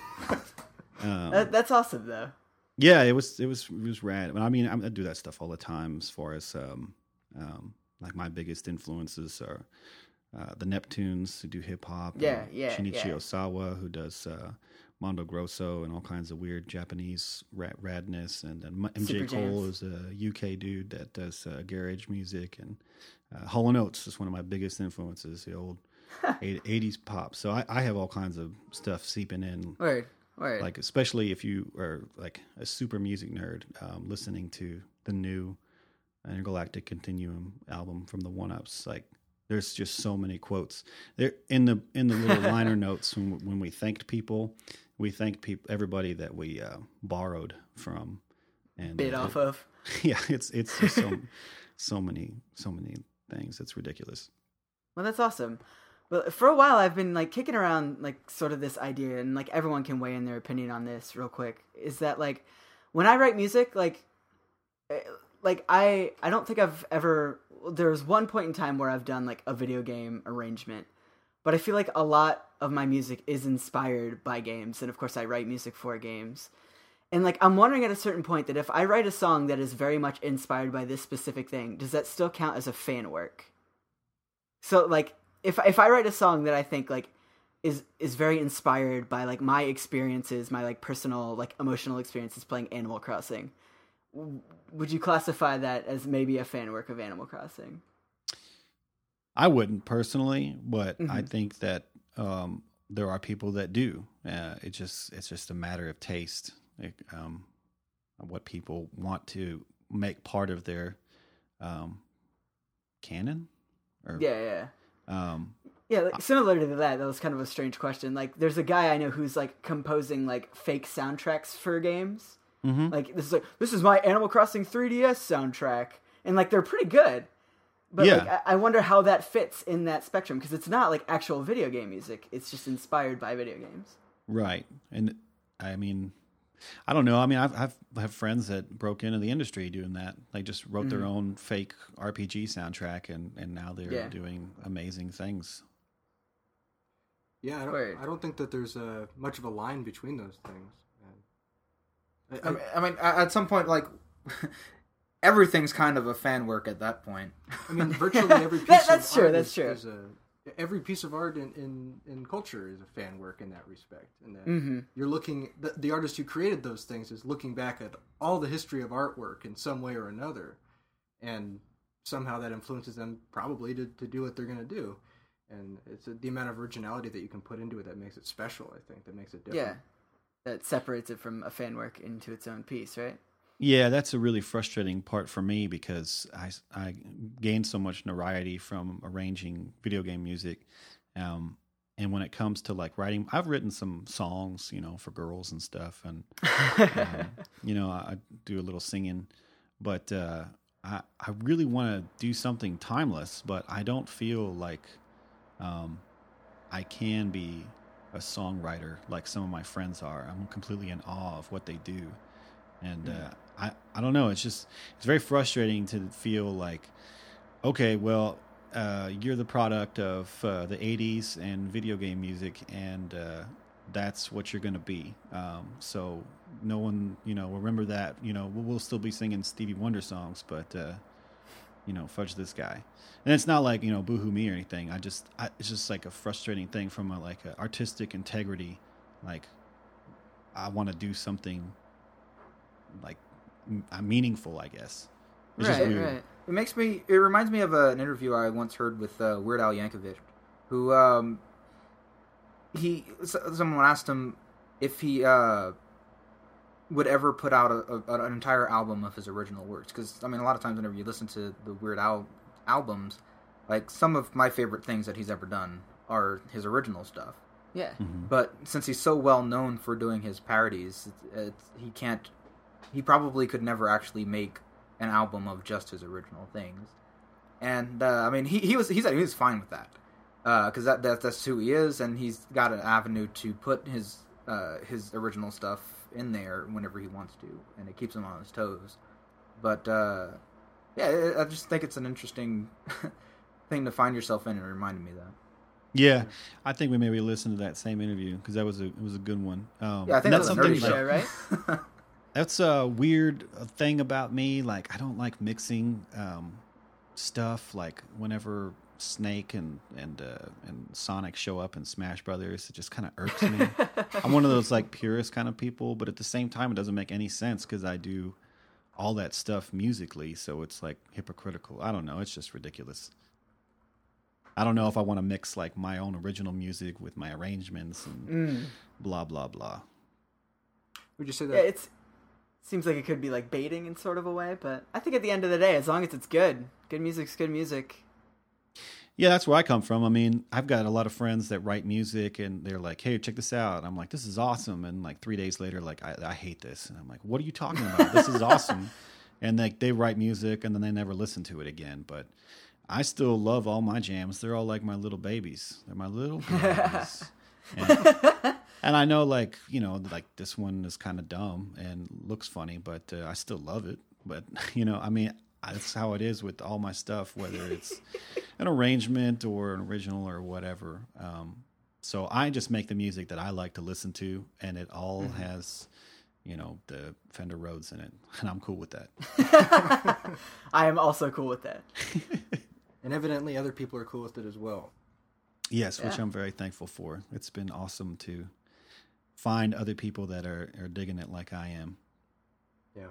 Um, that, that's awesome, though. Yeah, it was. It was. It was rad. I mean, I do that stuff all the time. As far as um, um, like my biggest influences are uh, the Neptunes, who do hip hop. Yeah, yeah, Shinichi yeah. Osawa, who does uh, Mondo Grosso and all kinds of weird Japanese rad- radness, and then M J Super Cole jams. is a U K dude that does uh, garage music, and uh, Hall and Oates is one of my biggest influences. The old eighties pop. So I, I have all kinds of stuff seeping in. Word. Right. Like, especially if you are like a super music nerd, um, listening to the new Intergalactic Continuum album from the One Ups, like there's just so many quotes there in the in the little liner notes. When when we thanked people, we thanked people everybody that we uh, borrowed from and bit uh, off it, of. Yeah, it's it's just so so many so many things. It's ridiculous. Well, that's awesome. Well, for a while, I've been like kicking around like sort of this idea, and like everyone can weigh in their opinion on this real quick. Is that like when I write music, like, like I I don't think I've ever. There was one point in time where I've done like a video game arrangement, but I feel like a lot of my music is inspired by games, and of course, I write music for games. And like I'm wondering at a certain point that if I write a song that is very much inspired by this specific thing, does that still count as a fan work? So like. If if I write a song that I think like is is very inspired by like my experiences, my like personal like emotional experiences playing Animal Crossing, would you classify that as maybe a fan work of Animal Crossing? I wouldn't personally, but Mm-hmm. I think that um, there are people that do. Uh, it just it's just a matter of taste, like, um, what people want to make part of their um, canon. Or, Yeah, yeah. Um, Yeah, like, similar to that, that was kind of a strange question. Like, there's a guy I know who's like composing like fake soundtracks for games. mm-hmm. Like, this is like this is my Animal Crossing three D S soundtrack, and like they're pretty good. But Yeah. like, I-, I wonder how that fits in that spectrum because it's not like actual video game music; it's just inspired by video games. Right, and I mean, I don't know. I mean, I've I've I have friends that broke into the industry doing that. They just wrote Mm-hmm. their own fake R P G soundtrack, and, and now they're Yeah. doing amazing things. Yeah, I don't, Word. I don't think that there's uh, much of a line between those things. I, I I, mean, I mean, at some point, like everything's kind of a fan work at that point. I mean, virtually every piece That- that's of true, art that's is, true. is a every piece of art in, in, in culture is a fan work in that respect. And that Mm-hmm. you're looking, the, the artist who created those things is looking back at all the history of artwork in some way or another, and somehow that influences them probably to, to do what they're going to do. And it's a, the amount of originality that you can put into it that makes it special, I think, that makes it different. Yeah, that separates it from a fan work into its own piece, right? Yeah, that's a really frustrating part for me because I, I gained so much notoriety from arranging video game music. Um, and when it comes to like writing, I've written some songs, you know, for girls and stuff. And, um, you know, I, I do a little singing, but uh, I, I really want to do something timeless, but I don't feel like um, I can be a songwriter like some of my friends are. I'm completely in awe of what they do. And uh, I, I don't know. It's just, it's very frustrating to feel like, okay, well, uh, you're the product of uh, the eighties and video game music, and uh, that's what you're going to be. Um, so no one, you know, remember that, you know, we'll, we'll still be singing Stevie Wonder songs, but, uh, you know, fudge this guy. And it's not like, you know, boohoo me or anything. I just, I, it's just like a frustrating thing from a, like a artistic integrity. Like, I want to do something like m- meaningful, I guess. It's right, just weird. right. It makes me. It reminds me of uh, an interview I once heard with uh, Weird Al Yankovic, who um, he someone asked him if he uh, would ever put out a, a, an entire album of his original works. Because I mean, a lot of times whenever you listen to the Weird Al albums, like some of my favorite things that he's ever done are his original stuff. Yeah. Mm-hmm. But since he's so well known for doing his parodies, it's, it's, he can't. He probably could never actually make an album of just his original things. And uh, I mean, he he was he said he was fine with that because uh, that, that that's who he is, and he's got an avenue to put his uh, his original stuff in there whenever he wants to, and it keeps him on his toes. But uh, yeah, I just think it's an interesting thing to find yourself in, and it reminded me of that. Yeah, I think we maybe listened to that same interview because that was a it was a good one. Um, Yeah, I think that's that was a something nerdy like- show, right? That's a weird thing about me. Like, I don't like mixing um, stuff. Like, whenever Snake and and uh, and Sonic show up in Smash Brothers, it just kind of irks me. I'm one of those like purist kind of people, but at the same time, it doesn't make any sense because I do all that stuff musically, so it's like hypocritical. I don't know. It's just ridiculous. I don't know if I want to mix like my own original music with my arrangements and Mm. blah blah blah. Would you say Yeah, that? it's seems like it could be like baiting in sort of a way, but I think at the end of the day, as long as it's good, good music's good music. Yeah, that's where I come from. I mean, I've got a lot of friends that write music, and they're like, "Hey, check this out." I'm like, "This is awesome," and like three days later, like, "I, I hate this," and I'm like, "What are you talking about? This is awesome." And like they write music, and then they never listen to it again. But I still love all my jams. They're all like my little babies. They're my little babies. and, and I know, like, you know, like this one is kind of dumb and looks funny, but uh, I still love it. But, you know, I mean, that's how it is with all my stuff, whether it's an arrangement or an original or whatever. Um, so I just make the music that I like to listen to, and it all mm-hmm. has, you know, the Fender Rhodes in it, and I'm cool with that. I am also cool with that. And evidently other people are cool with it as well. Yes, Yeah. which I'm very thankful for. It's been awesome to find other people that are, are digging it like I am. Yeah.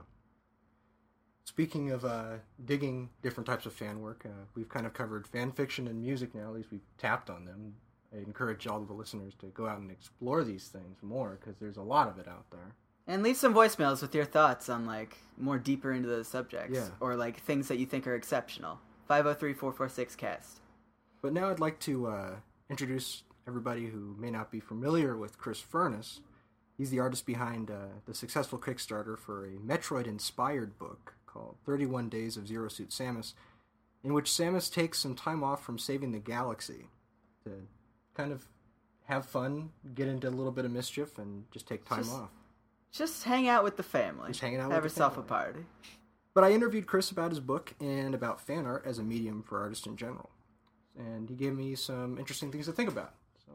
Speaking of uh, digging different types of fan work, uh, we've kind of covered fan fiction and music now. At least we've tapped on them. I encourage all of the listeners to go out and explore these things more because there's a lot of it out there. And leave some voicemails with your thoughts on like more deeper into the subjects Yeah. or like things that you think are exceptional. five oh three, four four six, cast. But now I'd like to uh, introduce everybody who may not be familiar with Chris Furness. He's the artist behind uh, the successful Kickstarter for a Metroid-inspired book called thirty-one Days of Zero Suit Samus, in which Samus takes some time off from saving the galaxy to kind of have fun, get into a little bit of mischief, and just take time Just- off. Just hang out with the family. Just hanging out Have with the yourself a family. party. But I interviewed Chris about his book and about fan art as a medium for artists in general. And he gave me some interesting things to think about. So.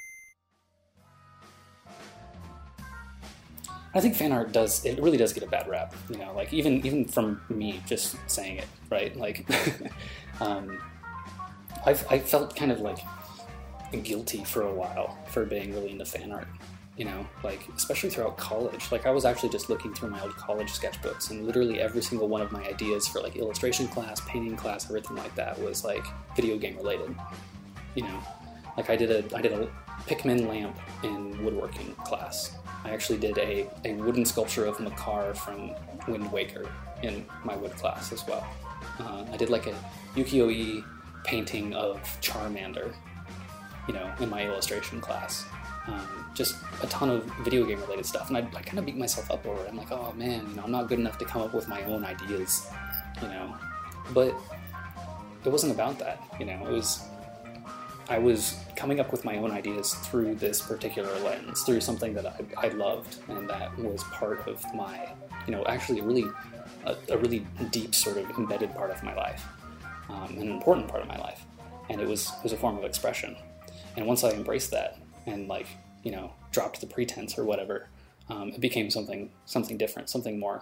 I think fan art does, it really does get a bad rap, you know, like even even from me just saying it, right? Like, um, I've, I felt kind of like guilty for a while for being really into fan art, you know, like especially throughout college. Like I was actually just looking through my old college sketchbooks, and literally every single one of my ideas for like illustration class, painting class, everything like that was like video game related, you know. Like I did a I did a Pikmin lamp in woodworking class. I actually did a, a wooden sculpture of Makar from Wind Waker in my wood class as well. Uh, I did like a ukiyo-e painting of Charmander, you know, in my illustration class. Um, just a ton of video game related stuff, and I, I kind of beat myself up over it. I'm like, oh man, you know, I'm not good enough to come up with my own ideas, you know. But it wasn't about that, you know. It was I was coming up with my own ideas through this particular lens, through something that I, I loved, and that was part of my, you know, actually a really, a, a really deep sort of embedded part of my life, um, an important part of my life, and it was it was a form of expression. And once I embraced that and like, you know, dropped the pretense or whatever, um, it became something something different, something more.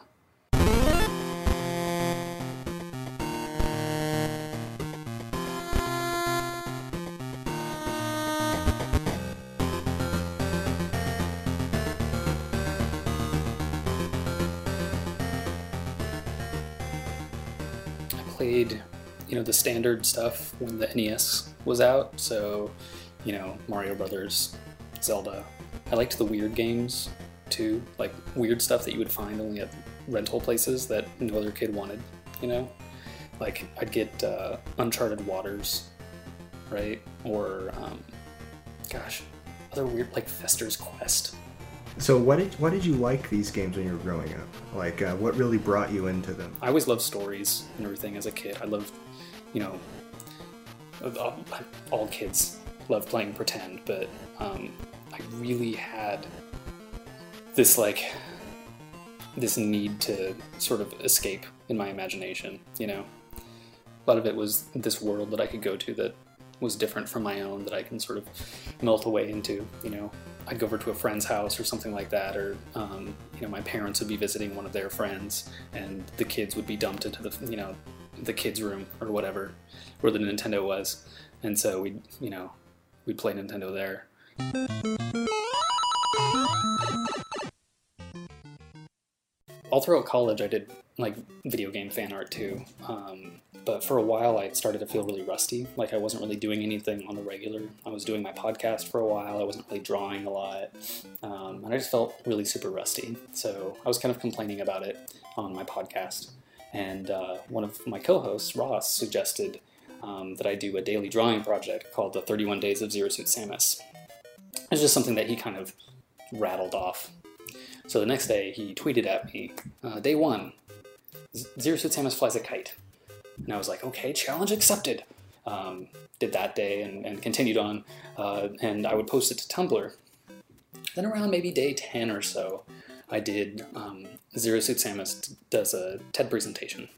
Played, you know, the standard stuff when the N E S was out, so, you know, Mario Brothers, Zelda. I liked the weird games, too, like weird stuff that you would find only at rental places that no other kid wanted, you know? Like, I'd get uh, Uncharted Waters, right? Or, um, gosh, other weird, like Fester's Quest. So what did what did you like these games when you were growing up? Like, uh, what really brought you into them? I always loved stories and everything as a kid. I loved, you know, all, all kids love playing pretend, but um, I really had this, like, this need to sort of escape in my imagination, you know? A lot of it was this world that I could go to that was different from my own, that I can sort of melt away into, you know? I'd go over to a friend's house or something like that, or, um, you know, my parents would be visiting one of their friends, and the kids would be dumped into the, you know, the kids' room or whatever, where the Nintendo was, and so we'd, you know, we'd play Nintendo there. All throughout college, I did, like, video game fan art, too. Um, but for a while, I started to feel really rusty. Like, I wasn't really doing anything on the regular. I was doing my podcast for a while. I wasn't really drawing a lot. Um, and I just felt really super rusty. So I was kind of complaining about it on my podcast. And uh, one of my co-hosts, Ross, suggested um, that I do a daily drawing project called the thirty-one Days of Zero Suit Samus. It's just something that he kind of rattled off. So the next day, he tweeted at me, uh, day one, Zero Suit Samus flies a kite. And I was like, okay, challenge accepted. Um, did that day and, and continued on, uh, and I would post it to Tumblr. Then around maybe day ten or so, I did um, Zero Suit Samus does a TED presentation.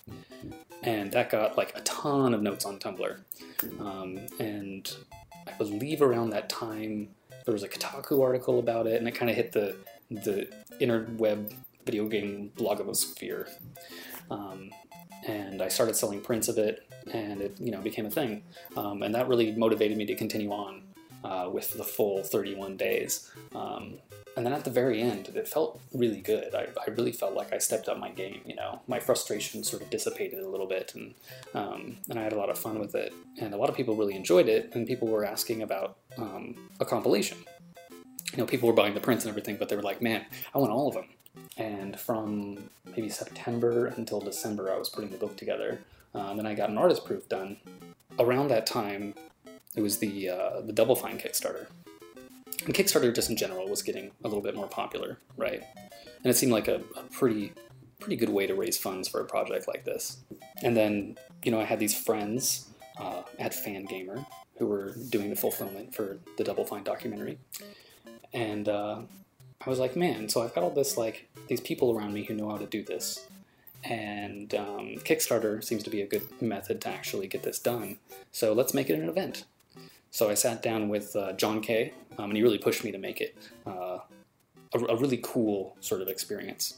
And that got like a ton of notes on Tumblr. Um, and I believe around that time, there was a Kotaku article about it, and it kind of hit the the interweb video game blogosphere. Um, and I started selling prints of it, and it, you know, became a thing. Um, and that really motivated me to continue on uh, with the full thirty-one days. Um, and then at the very end, it felt really good. I, I really felt like I stepped up my game, you know. My frustration sort of dissipated a little bit, and um, and I had a lot of fun with it. And a lot of people really enjoyed it, and people were asking about um, a compilation. You know, people were buying the prints and everything, but they were like, man, I want all of them. And from maybe September until December, I was putting the book together. Uh, and then I got an artist proof done. Around that time, it was the uh, the Double Fine Kickstarter. And Kickstarter, just in general, was getting a little bit more popular, right? And it seemed like a, a pretty pretty good way to raise funds for a project like this. And then, you know, I had these friends uh, at Fangamer who were doing the fulfillment for the Double Fine documentary. And uh, I was like, man, so I've got all this, like, these people around me who know how to do this. And um, Kickstarter seems to be a good method to actually get this done. So let's make it an event. So I sat down with uh, John Kay, um, and he really pushed me to make it uh, a, a really cool sort of experience.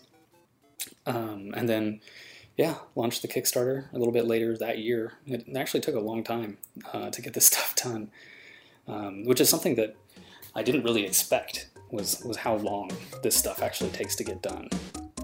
Um, and then, yeah, launched the Kickstarter a little bit later that year. It actually took a long time uh, to get this stuff done, um, which is something that I didn't really expect, was, was how long this stuff actually takes to get done.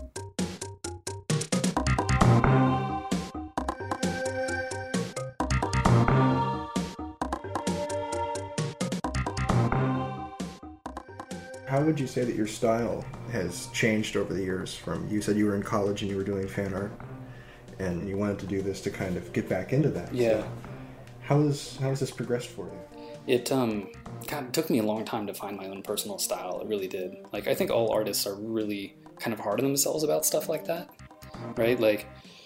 How would you say that your style has changed over the years? From, you said you were in college and you were doing fan art, and you wanted to do this to kind of get back into that. Yeah. So how has how has this progressed for you? It um, God, it took me a long time to find my own personal style. It really did. Like, I think all artists are really kind of hard on themselves about stuff like that, right? Like,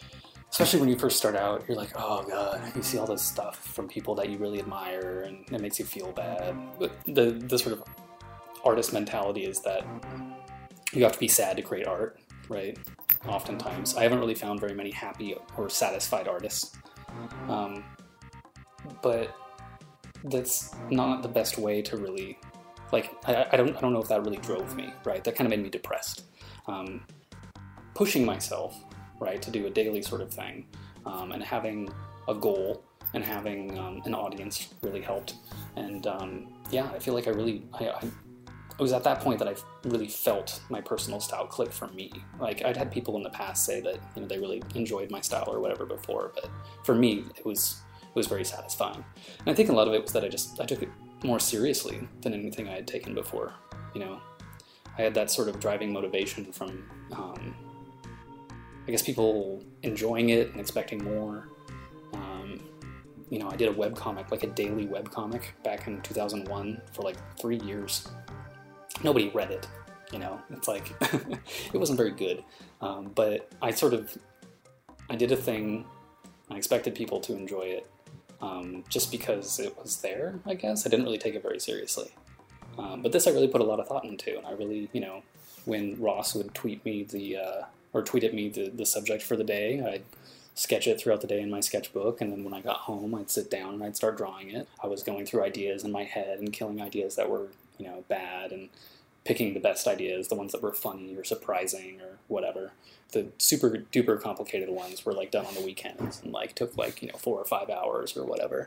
especially when you first start out, you're like, oh god, you see all this stuff from people that you really admire, and it makes you feel bad. But the the sort of artist mentality is that you have to be sad to create art, right? Oftentimes, I haven't really found very many happy or satisfied artists, um, but that's not the best way to really, like, I, I don't I don't know if that really drove me, right? That kind of made me depressed. Um, pushing myself, right, to do a daily sort of thing, um, and having a goal and having um, an audience really helped. And um, yeah, I feel like I really, I, I, it was at that point that I really felt my personal style click for me. Like, I'd had people in the past say that, you know, they really enjoyed my style or whatever before, but for me, it was it was very satisfying. And I think a lot of it was that I just, I took it more seriously than anything I had taken before, you know. I had that sort of driving motivation from, um, I guess, people enjoying it and expecting more. Um, you know, I did a webcomic, like a daily webcomic back in two thousand one for like three years. Nobody read it, you know. It's like, it wasn't very good. Um, but I sort of, I did a thing, I expected people to enjoy it, um, just because it was there, I guess. I didn't really take it very seriously. Um, but this I really put a lot of thought into, and I really, you know, when Ross would tweet me the, uh, or tweet at me the, the subject for the day, I'd sketch it throughout the day in my sketchbook, and then when I got home, I'd sit down and I'd start drawing it. I was going through ideas in my head and killing ideas that were, you know, bad, and picking the best ideas, the ones that were funny or surprising or whatever. The super duper complicated ones were like done on the weekends and like took like, you know, four or five hours or whatever.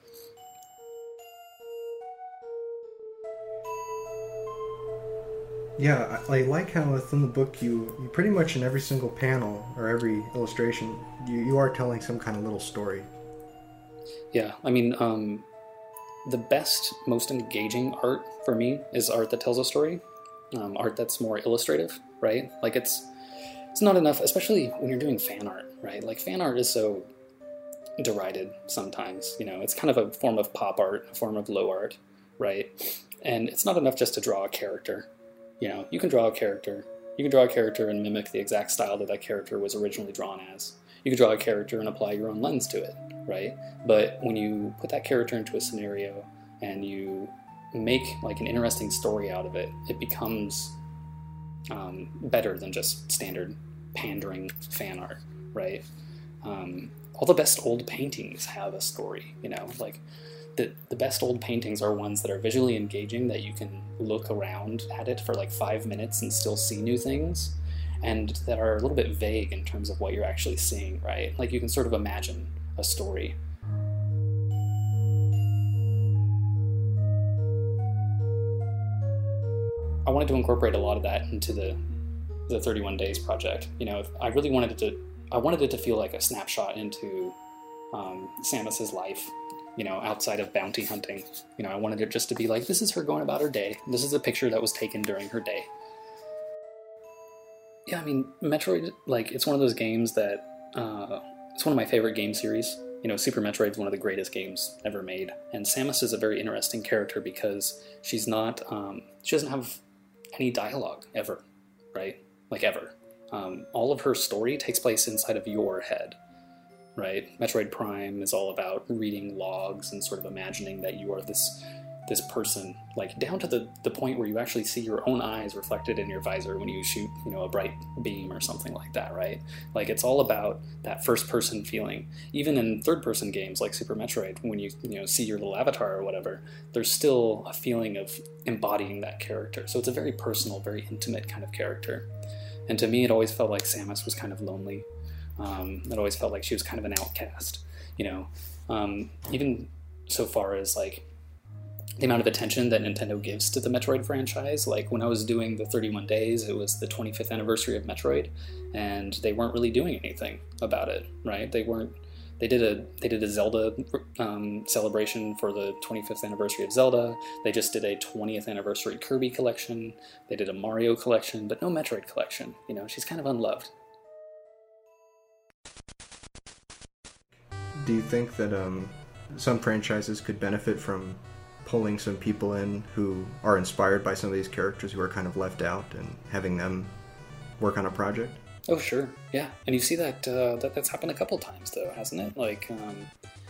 Yeah, I I like how within the book you, you pretty much in every single panel or every illustration, you, you are telling some kind of little story. Yeah, I mean, um, the best, most engaging art for me is art that tells a story. Um, art that's more illustrative, right? Like it's it's not enough, especially when you're doing fan art, right? Like fan art is so derided sometimes, you know. It's kind of a form of pop art, a form of low art, right? And it's not enough just to draw a character. You know, you can draw a character. You can draw a character and mimic the exact style that that character was originally drawn as. You can draw a character and apply your own lens to it, right? But when you put that character into a scenario and you make like an interesting story out of it, it becomes um, better than just standard pandering fan art, right? Um, all the best old paintings have a story, you know, like the, the best old paintings are ones that are visually engaging, that you can look around at it for like five minutes and still see new things, and that are a little bit vague in terms of what you're actually seeing, right? Like you can sort of imagine a story. I wanted to incorporate a lot of that into the the thirty-one Days project. You know, I really wanted it to, I wanted it to feel like a snapshot into um, Samus's life, you know, outside of bounty hunting. You know, I wanted it just to be like, this is her going about her day. This is a picture that was taken during her day. Yeah, I mean, Metroid, like, it's one of those games that, uh, it's one of my favorite game series. You know, Super Metroid is one of the greatest games ever made. And Samus is a very interesting character because she's not, um, she doesn't have any dialogue ever, right? Like, ever. Um, all of her story takes place inside of your head, right? Metroid Prime is all about reading logs and sort of imagining that you are this this person, like down to the, the point where you actually see your own eyes reflected in your visor when you shoot, you know, a bright beam or something like that, right? Like it's all about that first person feeling. Even in third person games like Super Metroid, when you, you know, see your little avatar or whatever, there's still a feeling of embodying that character. So it's a very personal, very intimate kind of character. And to me, it always felt like Samus was kind of lonely. Um, it always felt like she was kind of an outcast, you know, um, even so far as like the amount of attention that Nintendo gives to the Metroid franchise. Like when I was doing the thirty-one Days, it was the twenty-fifth anniversary of Metroid, and they weren't really doing anything about it, right? They weren't. They did a they did a Zelda um, celebration for the twenty-fifth anniversary of Zelda. They just did a twentieth anniversary Kirby collection. They did a Mario collection, but no Metroid collection. You know, she's kind of unloved. Do you think that um, some franchises could benefit from pulling some people in who are inspired by some of these characters who are kind of left out and having them work on a project? Oh, sure. Yeah. And you see that, uh, that that's happened a couple times, though, hasn't it? Like, um,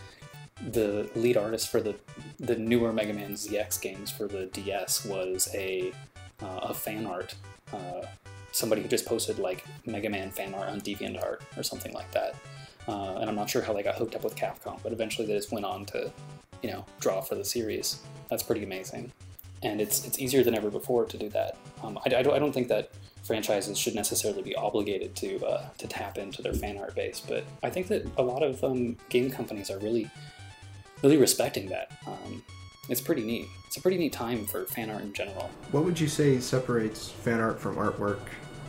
the lead artist for the the newer Mega Man Z X games for the D S was a, uh, a fan art. Uh, somebody who just posted, like, Mega Man fan art on DeviantArt or something like that. Uh, and I'm not sure how they got hooked up with Capcom, but eventually they just went on to, you know, draw for the series. That's pretty amazing. And it's it's easier than ever before to do that. Um, I, I, don't, I don't think that franchises should necessarily be obligated to uh, to tap into their fan art base, but I think that a lot of um, game companies are really, really respecting that. Um, it's pretty neat. It's a pretty neat time for fan art in general. What would you say separates fan art from artwork?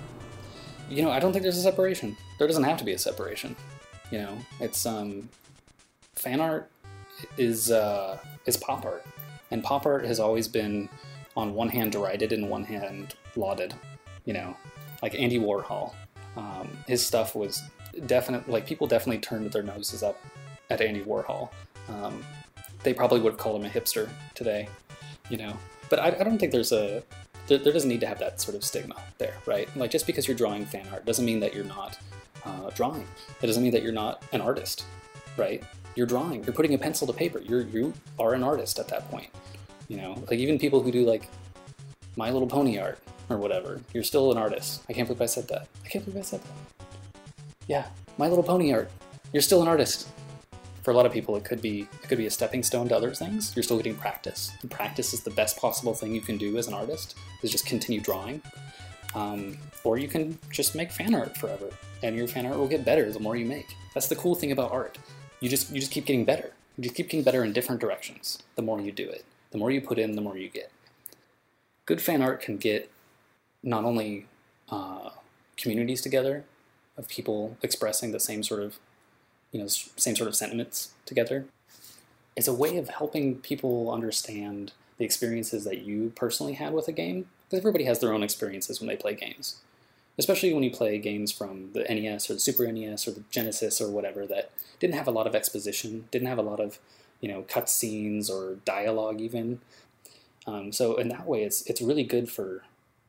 You know, I don't think there's a separation. There doesn't have to be a separation. You know, it's um, fan art is uh, is pop art. And pop art has always been, on one hand, derided and one hand lauded. You know, like Andy Warhol. Um, his stuff was definitely, like, people definitely turned their noses up at Andy Warhol. Um, they probably would have called him a hipster today, you know. But I, I don't think there's a, there, there doesn't need to have that sort of stigma there, right? Like, just because you're drawing fan art doesn't mean that you're not uh, drawing. It doesn't mean that you're not an artist, right? You're drawing. You're putting a pencil to paper. You're you are an artist at that point. You know, like even people who do like My Little Pony art or whatever, you're still an artist. I can't believe I said that. I can't believe I said that. Yeah, My Little Pony art. You're still an artist. For a lot of people, it could be it could be a stepping stone to other things. You're still getting practice. And practice is the best possible thing you can do as an artist. Is just continue drawing. Um, or you can just make fan art forever, and your fan art will get better the more you make. That's the cool thing about art. You just you just keep getting better. You just keep getting better in different directions the more you do it. The more you put in, the more you get. Good fan art can get not only uh, communities together of people expressing the same sort of, you know, same sort of sentiments together. It's a way of helping people understand the experiences that you personally had with a game. Because everybody has their own experiences when they play games. Especially when you play games from the N E S or the Super N E S or the Genesis or whatever that didn't have a lot of exposition, didn't have a lot of, you know, cutscenes or dialogue even. Um, so in that way, it's it's really good for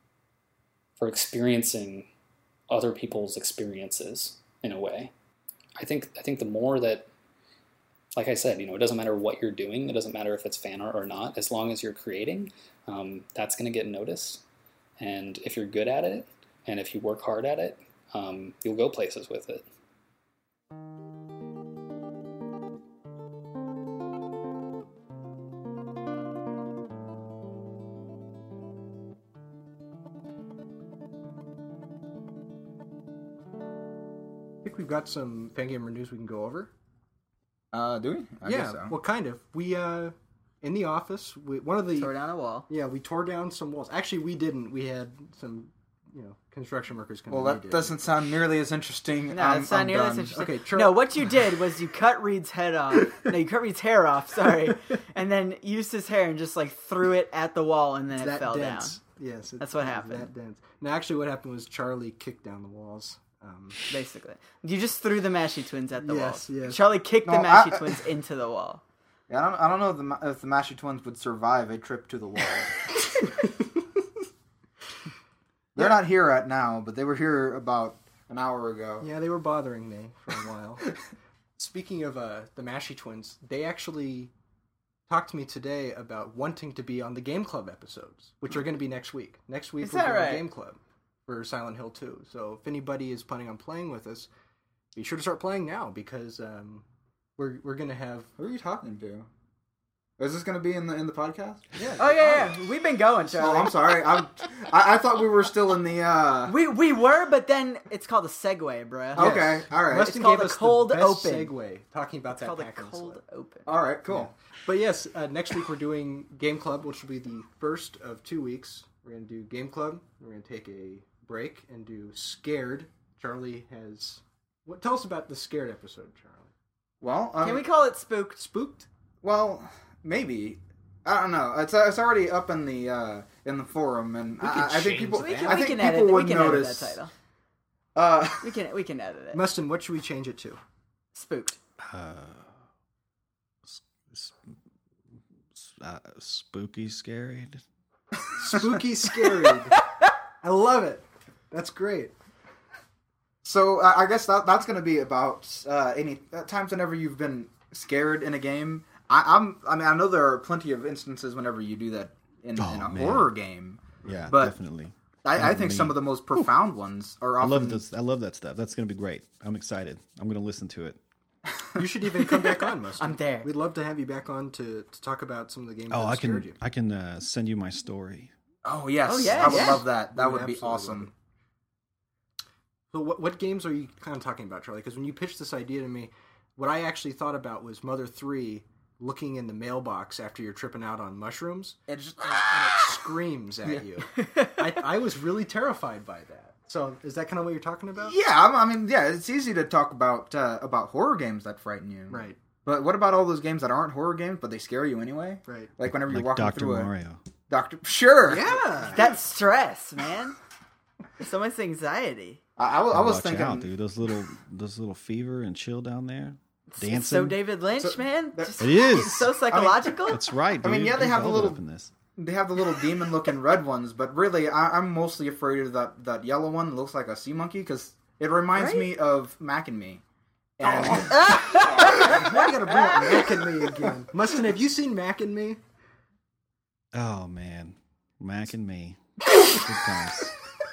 for experiencing other people's experiences in a way. I think I think the more that, like I said, you know, it doesn't matter what you're doing. It doesn't matter if it's fan art or not. As long as you're creating, um, that's going to get noticed. And if you're good at it, and if you work hard at it, um, you'll go places with it. I think we've got some Fangamer news we can go over. Uh, do we? I yeah, guess so. well, kind of. We, uh, in the office, we, one of the... Tore down a wall. Yeah, we tore down some walls. Actually, we didn't. We had some, you know, construction workers come Well, in. that doesn't sound nearly as interesting. No, I'm, it's not I'm nearly done. as interesting. Okay, Char- No, what you did was you cut Reed's head off. No, you cut Reed's hair off, sorry. And then used his hair and just, like, threw it at the wall, and then It's it that fell dense. down. Yes. It's, That's what it's happened. That dense. Now, actually, what happened was Charlie kicked down the walls. Um, Basically. You just threw the Mashy twins at the Yes, wall. yes. Charlie kicked No, the Mashy I- twins into the wall. Yeah, I don't, I don't know if the, Ma- if the Mashy twins would survive a trip to the wall. They're not here right now, but they were here about an hour ago. yeah, they were bothering me for a while. Speaking of uh, the Mashy twins, they actually talked to me today about wanting to be on the Game Club episodes, which are going to be next week. Next week Is we're that doing right? Game Club for Silent Hill two. So if anybody is planning on playing with us, be sure to start playing now because um, we're we're going to have... Who are you talking to? Is this going to be in the in the podcast? Yeah. Oh, yeah, yeah. We've been going, Charlie. Oh, I'm sorry. I'm, I I thought we were still in the. Uh... We we were, but then it's called a segue, bruh. Oh. Okay, all right. Rustin It's called gave a us cold the best open. segue talking about It's that called a pack-in cold slip. open. All right, cool. But yes, uh, next week we're doing Game Club, which will be the first of two weeks. We're going to do Game Club. We're going to take a break and do Scared. Charlie has... What? Tell us about the Scared episode, Charlie. Well, um, Can we call it spooked? Spooked? Well, maybe. I don't know. It's uh, it's already up in the uh, in the forum, and We I, could I think change people. We that. can, I we think can people edit it. would We can notice. edit that title. Uh, We can we can edit it. Mustin, what should we change it to? Spooked. Uh, s- s- s- uh, spooky, scary. Spooky Scared. I love it. That's great. So uh, I guess that, that's going to be about uh, any uh, times whenever you've been scared in a game. I, I'm. I mean, I know there are plenty of instances whenever you do that in, Oh, in a man. horror game. Yeah, But definitely. I, I think Me. some of the most profound ones are I often. love this. I love that stuff. That's going to be great. I'm excited. I'm going to listen to it. You should even come back on, Mustang. I'm there. We'd love to have you back on to, to talk about some of the games Oh, that I scared can. you. I can uh, send you my story. Oh yes, Oh, yeah, I would yeah. love that. That We would be absolutely awesome. love So what what games are you kind of talking about, Charlie? Because when you pitched this idea to me, what I actually thought about was Mother three looking in the mailbox after you're tripping out on mushrooms, It just, and it screams at you. I, I was really terrified by that. So is that kind of what you're talking about? yeah, I I mean, yeah, it's easy to talk about uh, about horror games that frighten you, Right, But what about all those games that aren't horror games, but they scare you anyway? right. Like whenever you're Like walking Doctor through a Mario. Doctor. Sure. Yeah. That stress, man. So much anxiety. I, I was, I was Watch thinking. out, dude. Those little, those little fever and chill down there, dancing. It's so David Lynch, So- man. that- Just- It is. It's so psychological. That's right, dude. I mean, yeah, they He's have the all little- up in this. They have the little demon-looking red ones, but really, I, I'm mostly afraid of that, that yellow one that looks like a sea monkey because it reminds Right? me of Mac and Me. And Now you gotta bring up Mac and Me again. Mustin, have you seen Mac and Me? Oh man, Mac and me. Good times.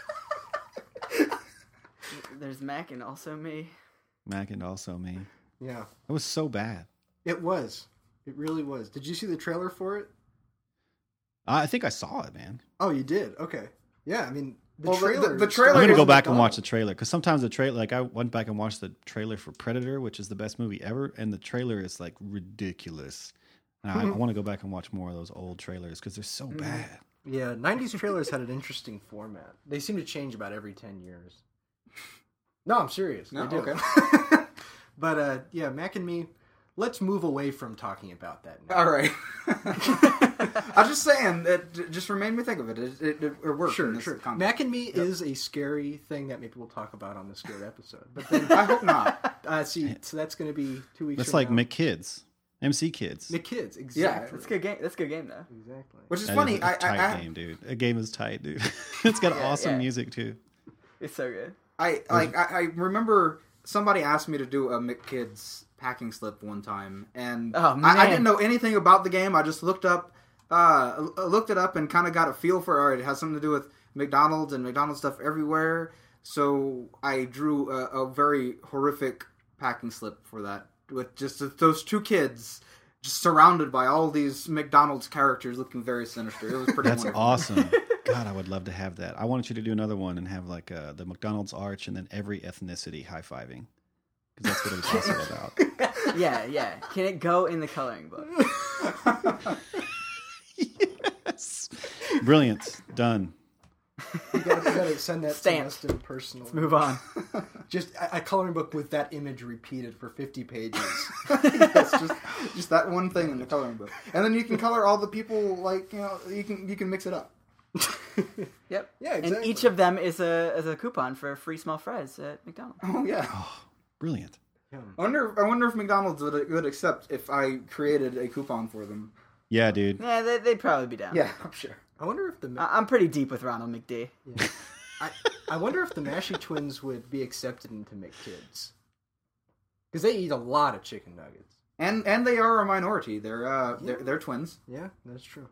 There's Mac and also me. Mac and also me. Yeah, It was so bad. it was. It really was. Did you see the trailer for it? I I think I saw it, man. Oh, you did. Okay. Yeah, I mean, the Well, the- trailer. the- the is- trailer I'm gonna go isn't back at and all. watch the trailer because sometimes the trailer, like I went back and watched the trailer for Predator, which is the best movie ever, and the trailer is like ridiculous. And I, I want to go back and watch more of those old trailers because they're so Mm-hmm. bad. Yeah, nineties trailers had an interesting format. They seem to change about every ten years. No, I'm serious. No? They do. Okay. But uh, yeah, Mac and Me. Let's move away from talking about that now. all right. I was just saying that j- just made me think of it. It, it, it works. in Sure, this sure. context. Mac and Me is a scary thing that maybe we'll talk about on the scared episode. But then, I hope not. uh, see, so that's going to be two weeks. That's from like now. McKids, M C Kids. McKids, Yeah, exactly. That's a good game. That's a good game though. Exactly. Which is That funny. is a I, tight I, I, game, dude. A game is tight, dude. It's got Yeah, awesome yeah. music too. It's so good. I like. I, I remember somebody asked me to do a McKids packing slip one time, and Oh, I, I man. didn't know anything about the game. I just looked up, uh, looked it up, and kind of got a feel for. All right, it has something to do with McDonald's and McDonald's stuff everywhere. So I drew a, a very horrific packing slip for that, with just those two kids just surrounded by all these McDonald's characters looking very sinister. It was pretty. That's wonderful. awesome. God, I would love to have that. I wanted you to do another one and have like uh, the McDonald's arch and then every ethnicity high fiving because that's what it was also about. Yeah, yeah. Can it go in the coloring book? Yes. Brilliant. Done. You gotta, you gotta send that Stamped. to Mustin personally. Move on. Just a, a coloring book with that image repeated for fifty pages. Yes, just just that one thing in the coloring book, and then you can color all the people like you know you can you can mix it up. Yep. Yeah, And exactly. each of them is a is a coupon for free small fries at McDonald's. Oh yeah. Brilliant. I wonder. I wonder if McDonald's would, would accept if I created a coupon for them. Yeah, dude. Yeah, they, they'd probably be down. Yeah, I'm sure. I wonder if the I- I'm pretty deep with Ronald McD. I, I wonder if the Mashy twins would be accepted into McKids because they eat a lot of chicken nuggets. And and they are a minority. They're uh they're, they're twins, Yeah, that's true.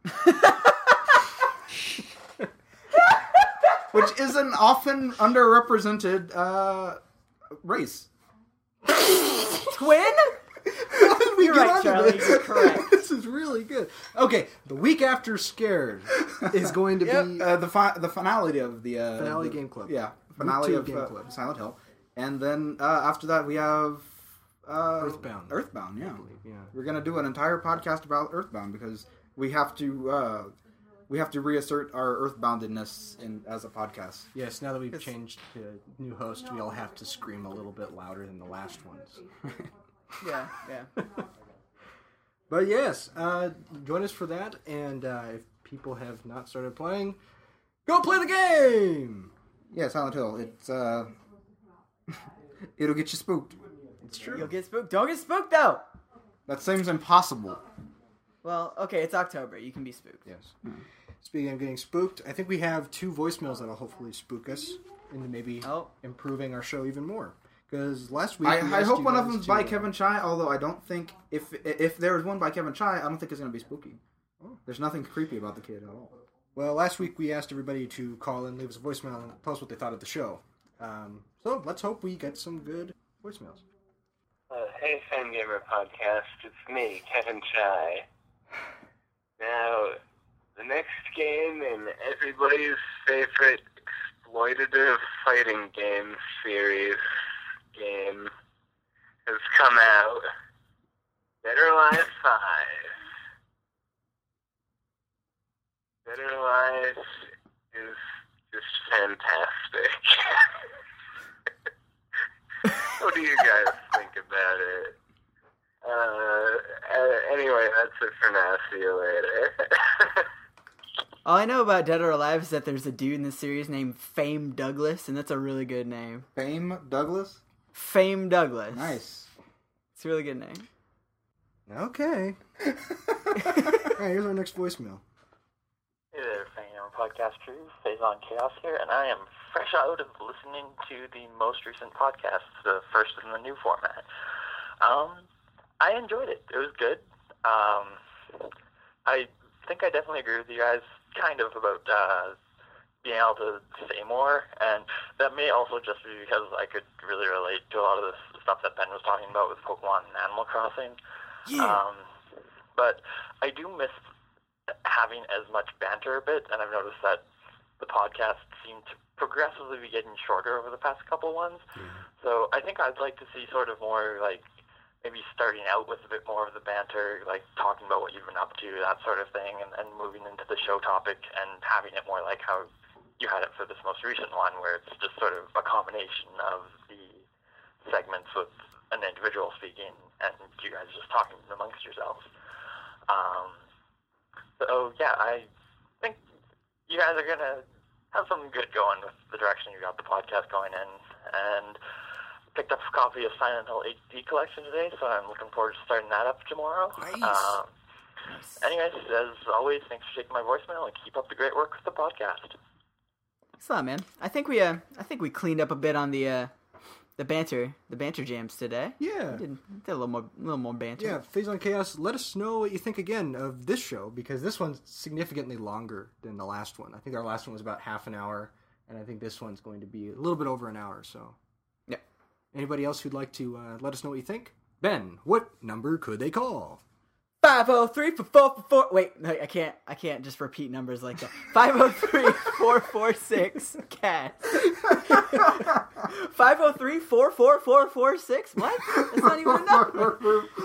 which is an often underrepresented uh race. Twin? We You're get right, onto Charlie. this. You're correct. This is really good. Okay, the week after Scared is going to be Uh, the fi- the finale of the uh, Finale the- Game Club. Yeah, Week finale two of Game uh, Club. Silent Hill, and then uh, after that we have uh, Earthbound. Earthbound, yeah. yeah. We're gonna do an entire podcast about Earthbound because we have to uh, we have to reassert our Earthboundedness in as a podcast. Yes, now that we've changed to new host, we all have to scream a little bit louder than the last ones. Yeah, yeah. But yes, uh, join us for that, and uh, if people have not started playing, go play the game! Yeah, Silent Hill. It's uh, it'll get you spooked. It's true. You'll get spooked. Don't get spooked, though! That seems impossible. Well, okay, it's October. You can be spooked. Yes. Speaking of getting spooked, I think we have two voicemails that'll hopefully spook us. into maybe Oh. improving our show even more. Because last week, I, we I asked hope you one of guys them's to, by uh, Kevin Chai, although I don't think, if if there was one by Kevin Chai, I don't think it's going to be spooky. Oh. There's nothing creepy about the kid at all. Well, last week we asked everybody to call and leave us a voicemail and tell us what they thought of the show. Um, so let's hope we get some good voicemails. Uh, hey, Fangamer Podcast, it's me, Kevin Chai. Now, the next game in everybody's favorite exploitative fighting game series game has come out. Dead or Alive five. Dead or Alive is just fantastic. What do you guys think about it? Uh, uh, anyway, that's it for now. See you later. All I know about Dead or Alive is that there's a dude in this series named Fame Douglas, and that's a really good name. Fame Douglas? Fame Douglas. Nice. It's a really good name. Okay. Alright, here's our next voicemail. Hey there, Fangamer Podcast crew. Phazon Chaos here, and I am fresh out of listening to the most recent podcast, the first in the new format. Um, I enjoyed it. It was good. Um, I think I definitely agree with you guys, kind of, about uh, being able to say more, and that may also just be because I could really relate to a lot of the stuff that Ben was talking about with Pokemon and Animal Crossing. Yeah. Um, but I do miss having as much banter a bit, and I've noticed that the podcast seemed to progressively be getting shorter over the past couple ones. Mm-hmm. So I think I'd like to see sort of more, like, maybe starting out with a bit more of the banter, like talking about what you've been up to, that sort of thing, and, and moving into the show topic and having it more like how you had it for this most recent one, where it's just sort of a combination of the segments with an individual speaking and you guys just talking amongst yourselves. Um, so, yeah, I think you guys are going to have something good going with the direction you got the podcast going in. And picked up a copy of Silent Hill H D Collection today, so I'm looking forward to starting that up tomorrow. Nice. Um, Nice. anyways, as always, thanks for taking my voicemail, and keep up the great work with the podcast. Thanks a lot, man. I think we uh, I think we cleaned up a bit on the uh, the banter, the banter jams today. Yeah. We did, did a little more, a little more banter. Yeah, Phazon Chaos, let us know what you think again of this show, because this one's significantly longer than the last one. I think our last one was about half an hour, and I think this one's going to be a little bit over an hour, so. Yeah. Anybody else who'd like to uh, let us know what you think? Ben, what number could they call? Five oh three four four four. Wait, no, I can't. I can't just repeat numbers like that. Five oh three four four six cat. Five oh three four four four four six. What? That's not even a number.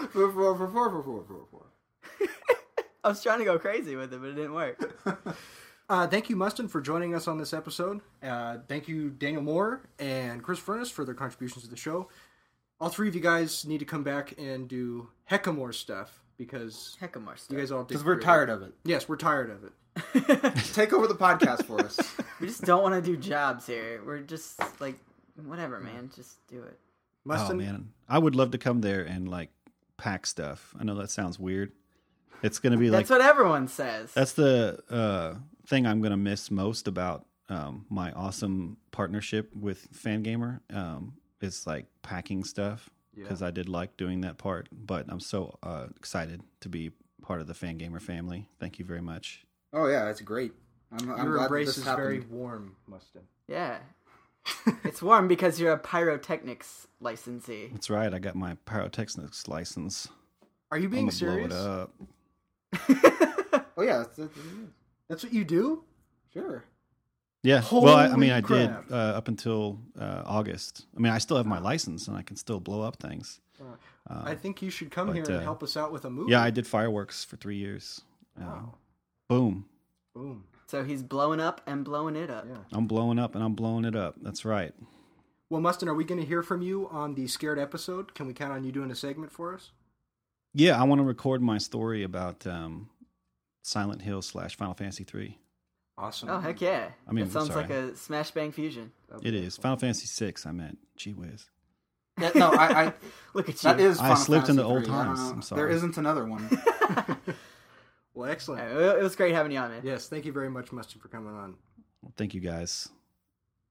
I was trying to go crazy with it, but it didn't work. Uh, thank you, Mustin, for joining us on this episode. Uh, thank you, Daniel Moore and Chris Furness, for their contributions to the show. All three of you guys need to come back and do hecka more stuff, because Heck of more stuff. you guys all did Because we're great. tired of it. Yes, we're tired of it. Take over the podcast for us. We just don't want to do jobs here. We're just like, whatever, man. Just do it. Mustin, Oh man, I would love to come there and like pack stuff. I know that sounds weird. It's gonna be like That's what everyone says. that's the uh, thing I'm gonna miss most about um, my awesome partnership with Fangamer. Um, it's like packing stuff, because I did like doing that part. But I'm so uh, excited to be part of the Fangamer family. Thank you very much. Oh, yeah, that's great. I'm, I'm your glad embrace that this is happened. very warm, Mustin. Yeah. It's warm because you're a pyrotechnics licensee. That's right. I got my pyrotechnics license. Are you I'm being gonna blow serious? it up. Oh, yeah. That's, that's, That's what you do? sure. Yeah. well, I, I mean, Holy I crap. did uh, up until uh, August. I mean, I still have my license and I can still blow up things. Uh, I think you should come but, here and uh, help us out with a movie. yeah, I did fireworks for three years. Uh, Wow. Boom. Boom. So he's blowing up and blowing it up. Yeah. I'm blowing up and I'm blowing it up. That's right. Well, Mustin, are we going to hear from you on the Scared episode? Can we count on you doing a segment for us? Yeah, I want to record my story about um, Silent Hill slash Final Fantasy three. Awesome. Oh, heck yeah. I mean, that sounds sorry. like a smash bang fusion. That'd be It is awesome. Final Fantasy six. I meant. Gee whiz. Yeah, no, I, I Look at you. that is I Final slipped Fantasy into old three. I don't times. know. I'm sorry. There isn't another one. Well, excellent. It was great having you on, man. Yes, thank you very much, Mustin, for coming on. Thank you guys.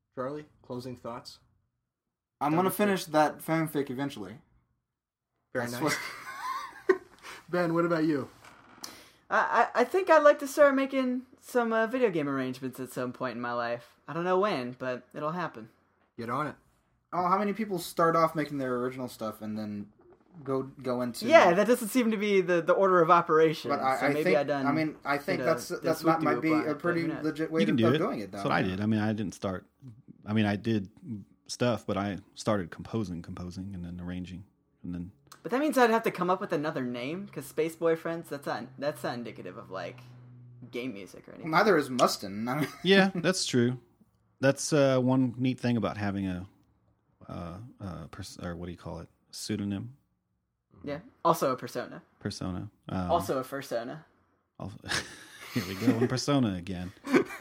Charlie, closing thoughts? I'm going to finish that fanfic eventually. Very That's nice. what- Ben, what about you? I, I I think I'd like to start making some uh, video game arrangements at some point in my life. I don't know when, but it'll happen. Get on it. Oh, how many people start off making their original stuff and then go go into... Yeah, that doesn't seem to be the, the order of operations. But I, so I maybe think, I done. I mean, I think did a- that's did a that's swoop not, might to be apply a it, pretty but who knows? legit way You can to, do of it. doing it. Though. That's what I did. I mean, I didn't start. I mean, I did stuff, but I started composing, composing, and then arranging, and then. But that means I'd have to come up with another name because Space Boyfriends. That's not that's not indicative of like game music or anything. Neither is Mustin. I mean, Yeah, that's true. That's uh, one neat thing about having a, uh, uh, pers- or what do you call it? Pseudonym, Yeah. Also a persona. persona. Um, Also a fursona. al- here we go on persona again.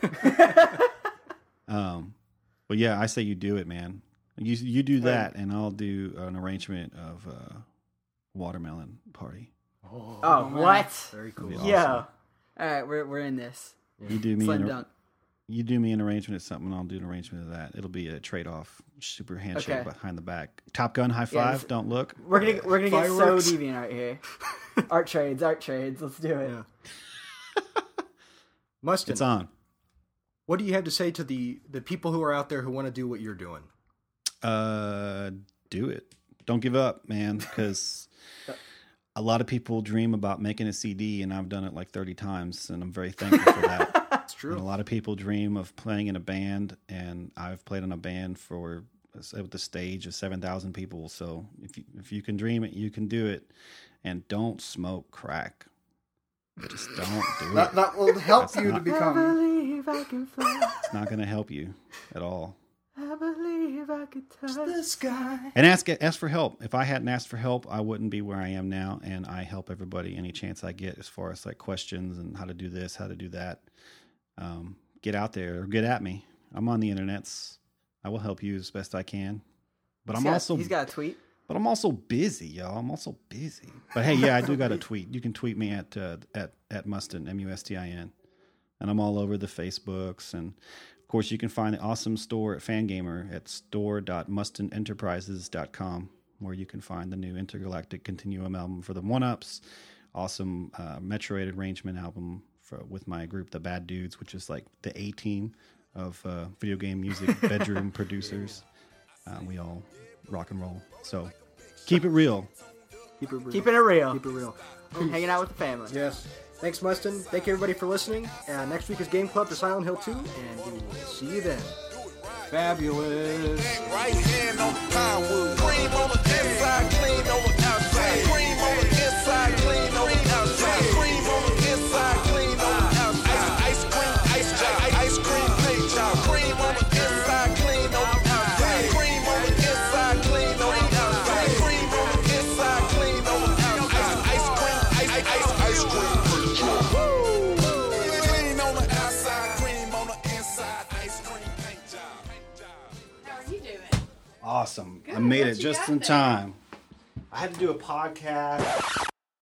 um, but yeah, I say you do it, man. You you do that, and I'll do an arrangement of uh, watermelon party. Oh, Oh, what? very cool. That'd Yo. be awesome. All right, we're we're in this. You do me Slam an, dunk. you do me an arrangement of something, I'll do an arrangement of that. It'll be a trade off, super handshake Okay. behind the back. Top Gun, high Yeah, five. this- Don't look. We're gonna we're gonna get so Fireworks. deviant right here. Art trades, art trades. Let's do it. Yeah. Mustin, It's on. what do you have to say to the, the people who are out there who want to do what you're doing? Uh, do it. Don't give up, man, because a lot of people dream about making a C D, and I've done it like thirty times, and I'm very thankful for that. That's And true. a lot of people dream of playing in a band, and I've played in a band for with the stage of seven thousand people. So if you, if you can dream it, you can do it. And don't smoke crack. Just don't do that it. that will help That's you to not- I become. believe I can fly. It's not going to help you at all. I believe I could touch The sky. And ask ask for help. If I hadn't asked for help, I wouldn't be where I am now. And I help everybody any chance I get, as far as like questions and how to do this, how to do that. Um, get out there or get at me. I'm on the internets. I will help you as best I can. But I'm He's got- also he's got a tweet. but I'm also busy, y'all. I'm also busy. But hey, yeah, I do got a tweet. You can tweet me at uh, at at Mustin, M U S T I N, and I'm all over the Facebooks. And of course, you can find the awesome store at Fangamer at store dot mustin enterprises dot com, where you can find the new Intergalactic Continuum album for the One Ups, awesome uh, Metroid arrangement album for, with my group, the Bad Dudes, which is like the A team of uh, video game music bedroom producers. Uh, we all rock and roll. So keep it real. Keep it real. Keeping it real. Keep it real. Hanging out with the family. Yes. Thanks, Mustin. Thank you, everybody, for listening. Uh, next week is Game Club for Silent Hill two, and we will see you then. Fabulous. Right hand on the plywood. Cream on the inside, clean on the outside. Cream on the inside, clean on the outside. Cream on the inside, clean on the outside. Ice cream, ice job, ice cream, paint job. Cream on the inside, clean on the outside. Cream on the inside, clean on the outside. Cream on the inside, clean on the outside. Ice cream, ice, ice, ice cream, paint job. Clean on the outside, cream on the inside. Ice cream, paint job. How are you doing? Awesome. I Good. made What it you just got in there? time. I had to do a podcast.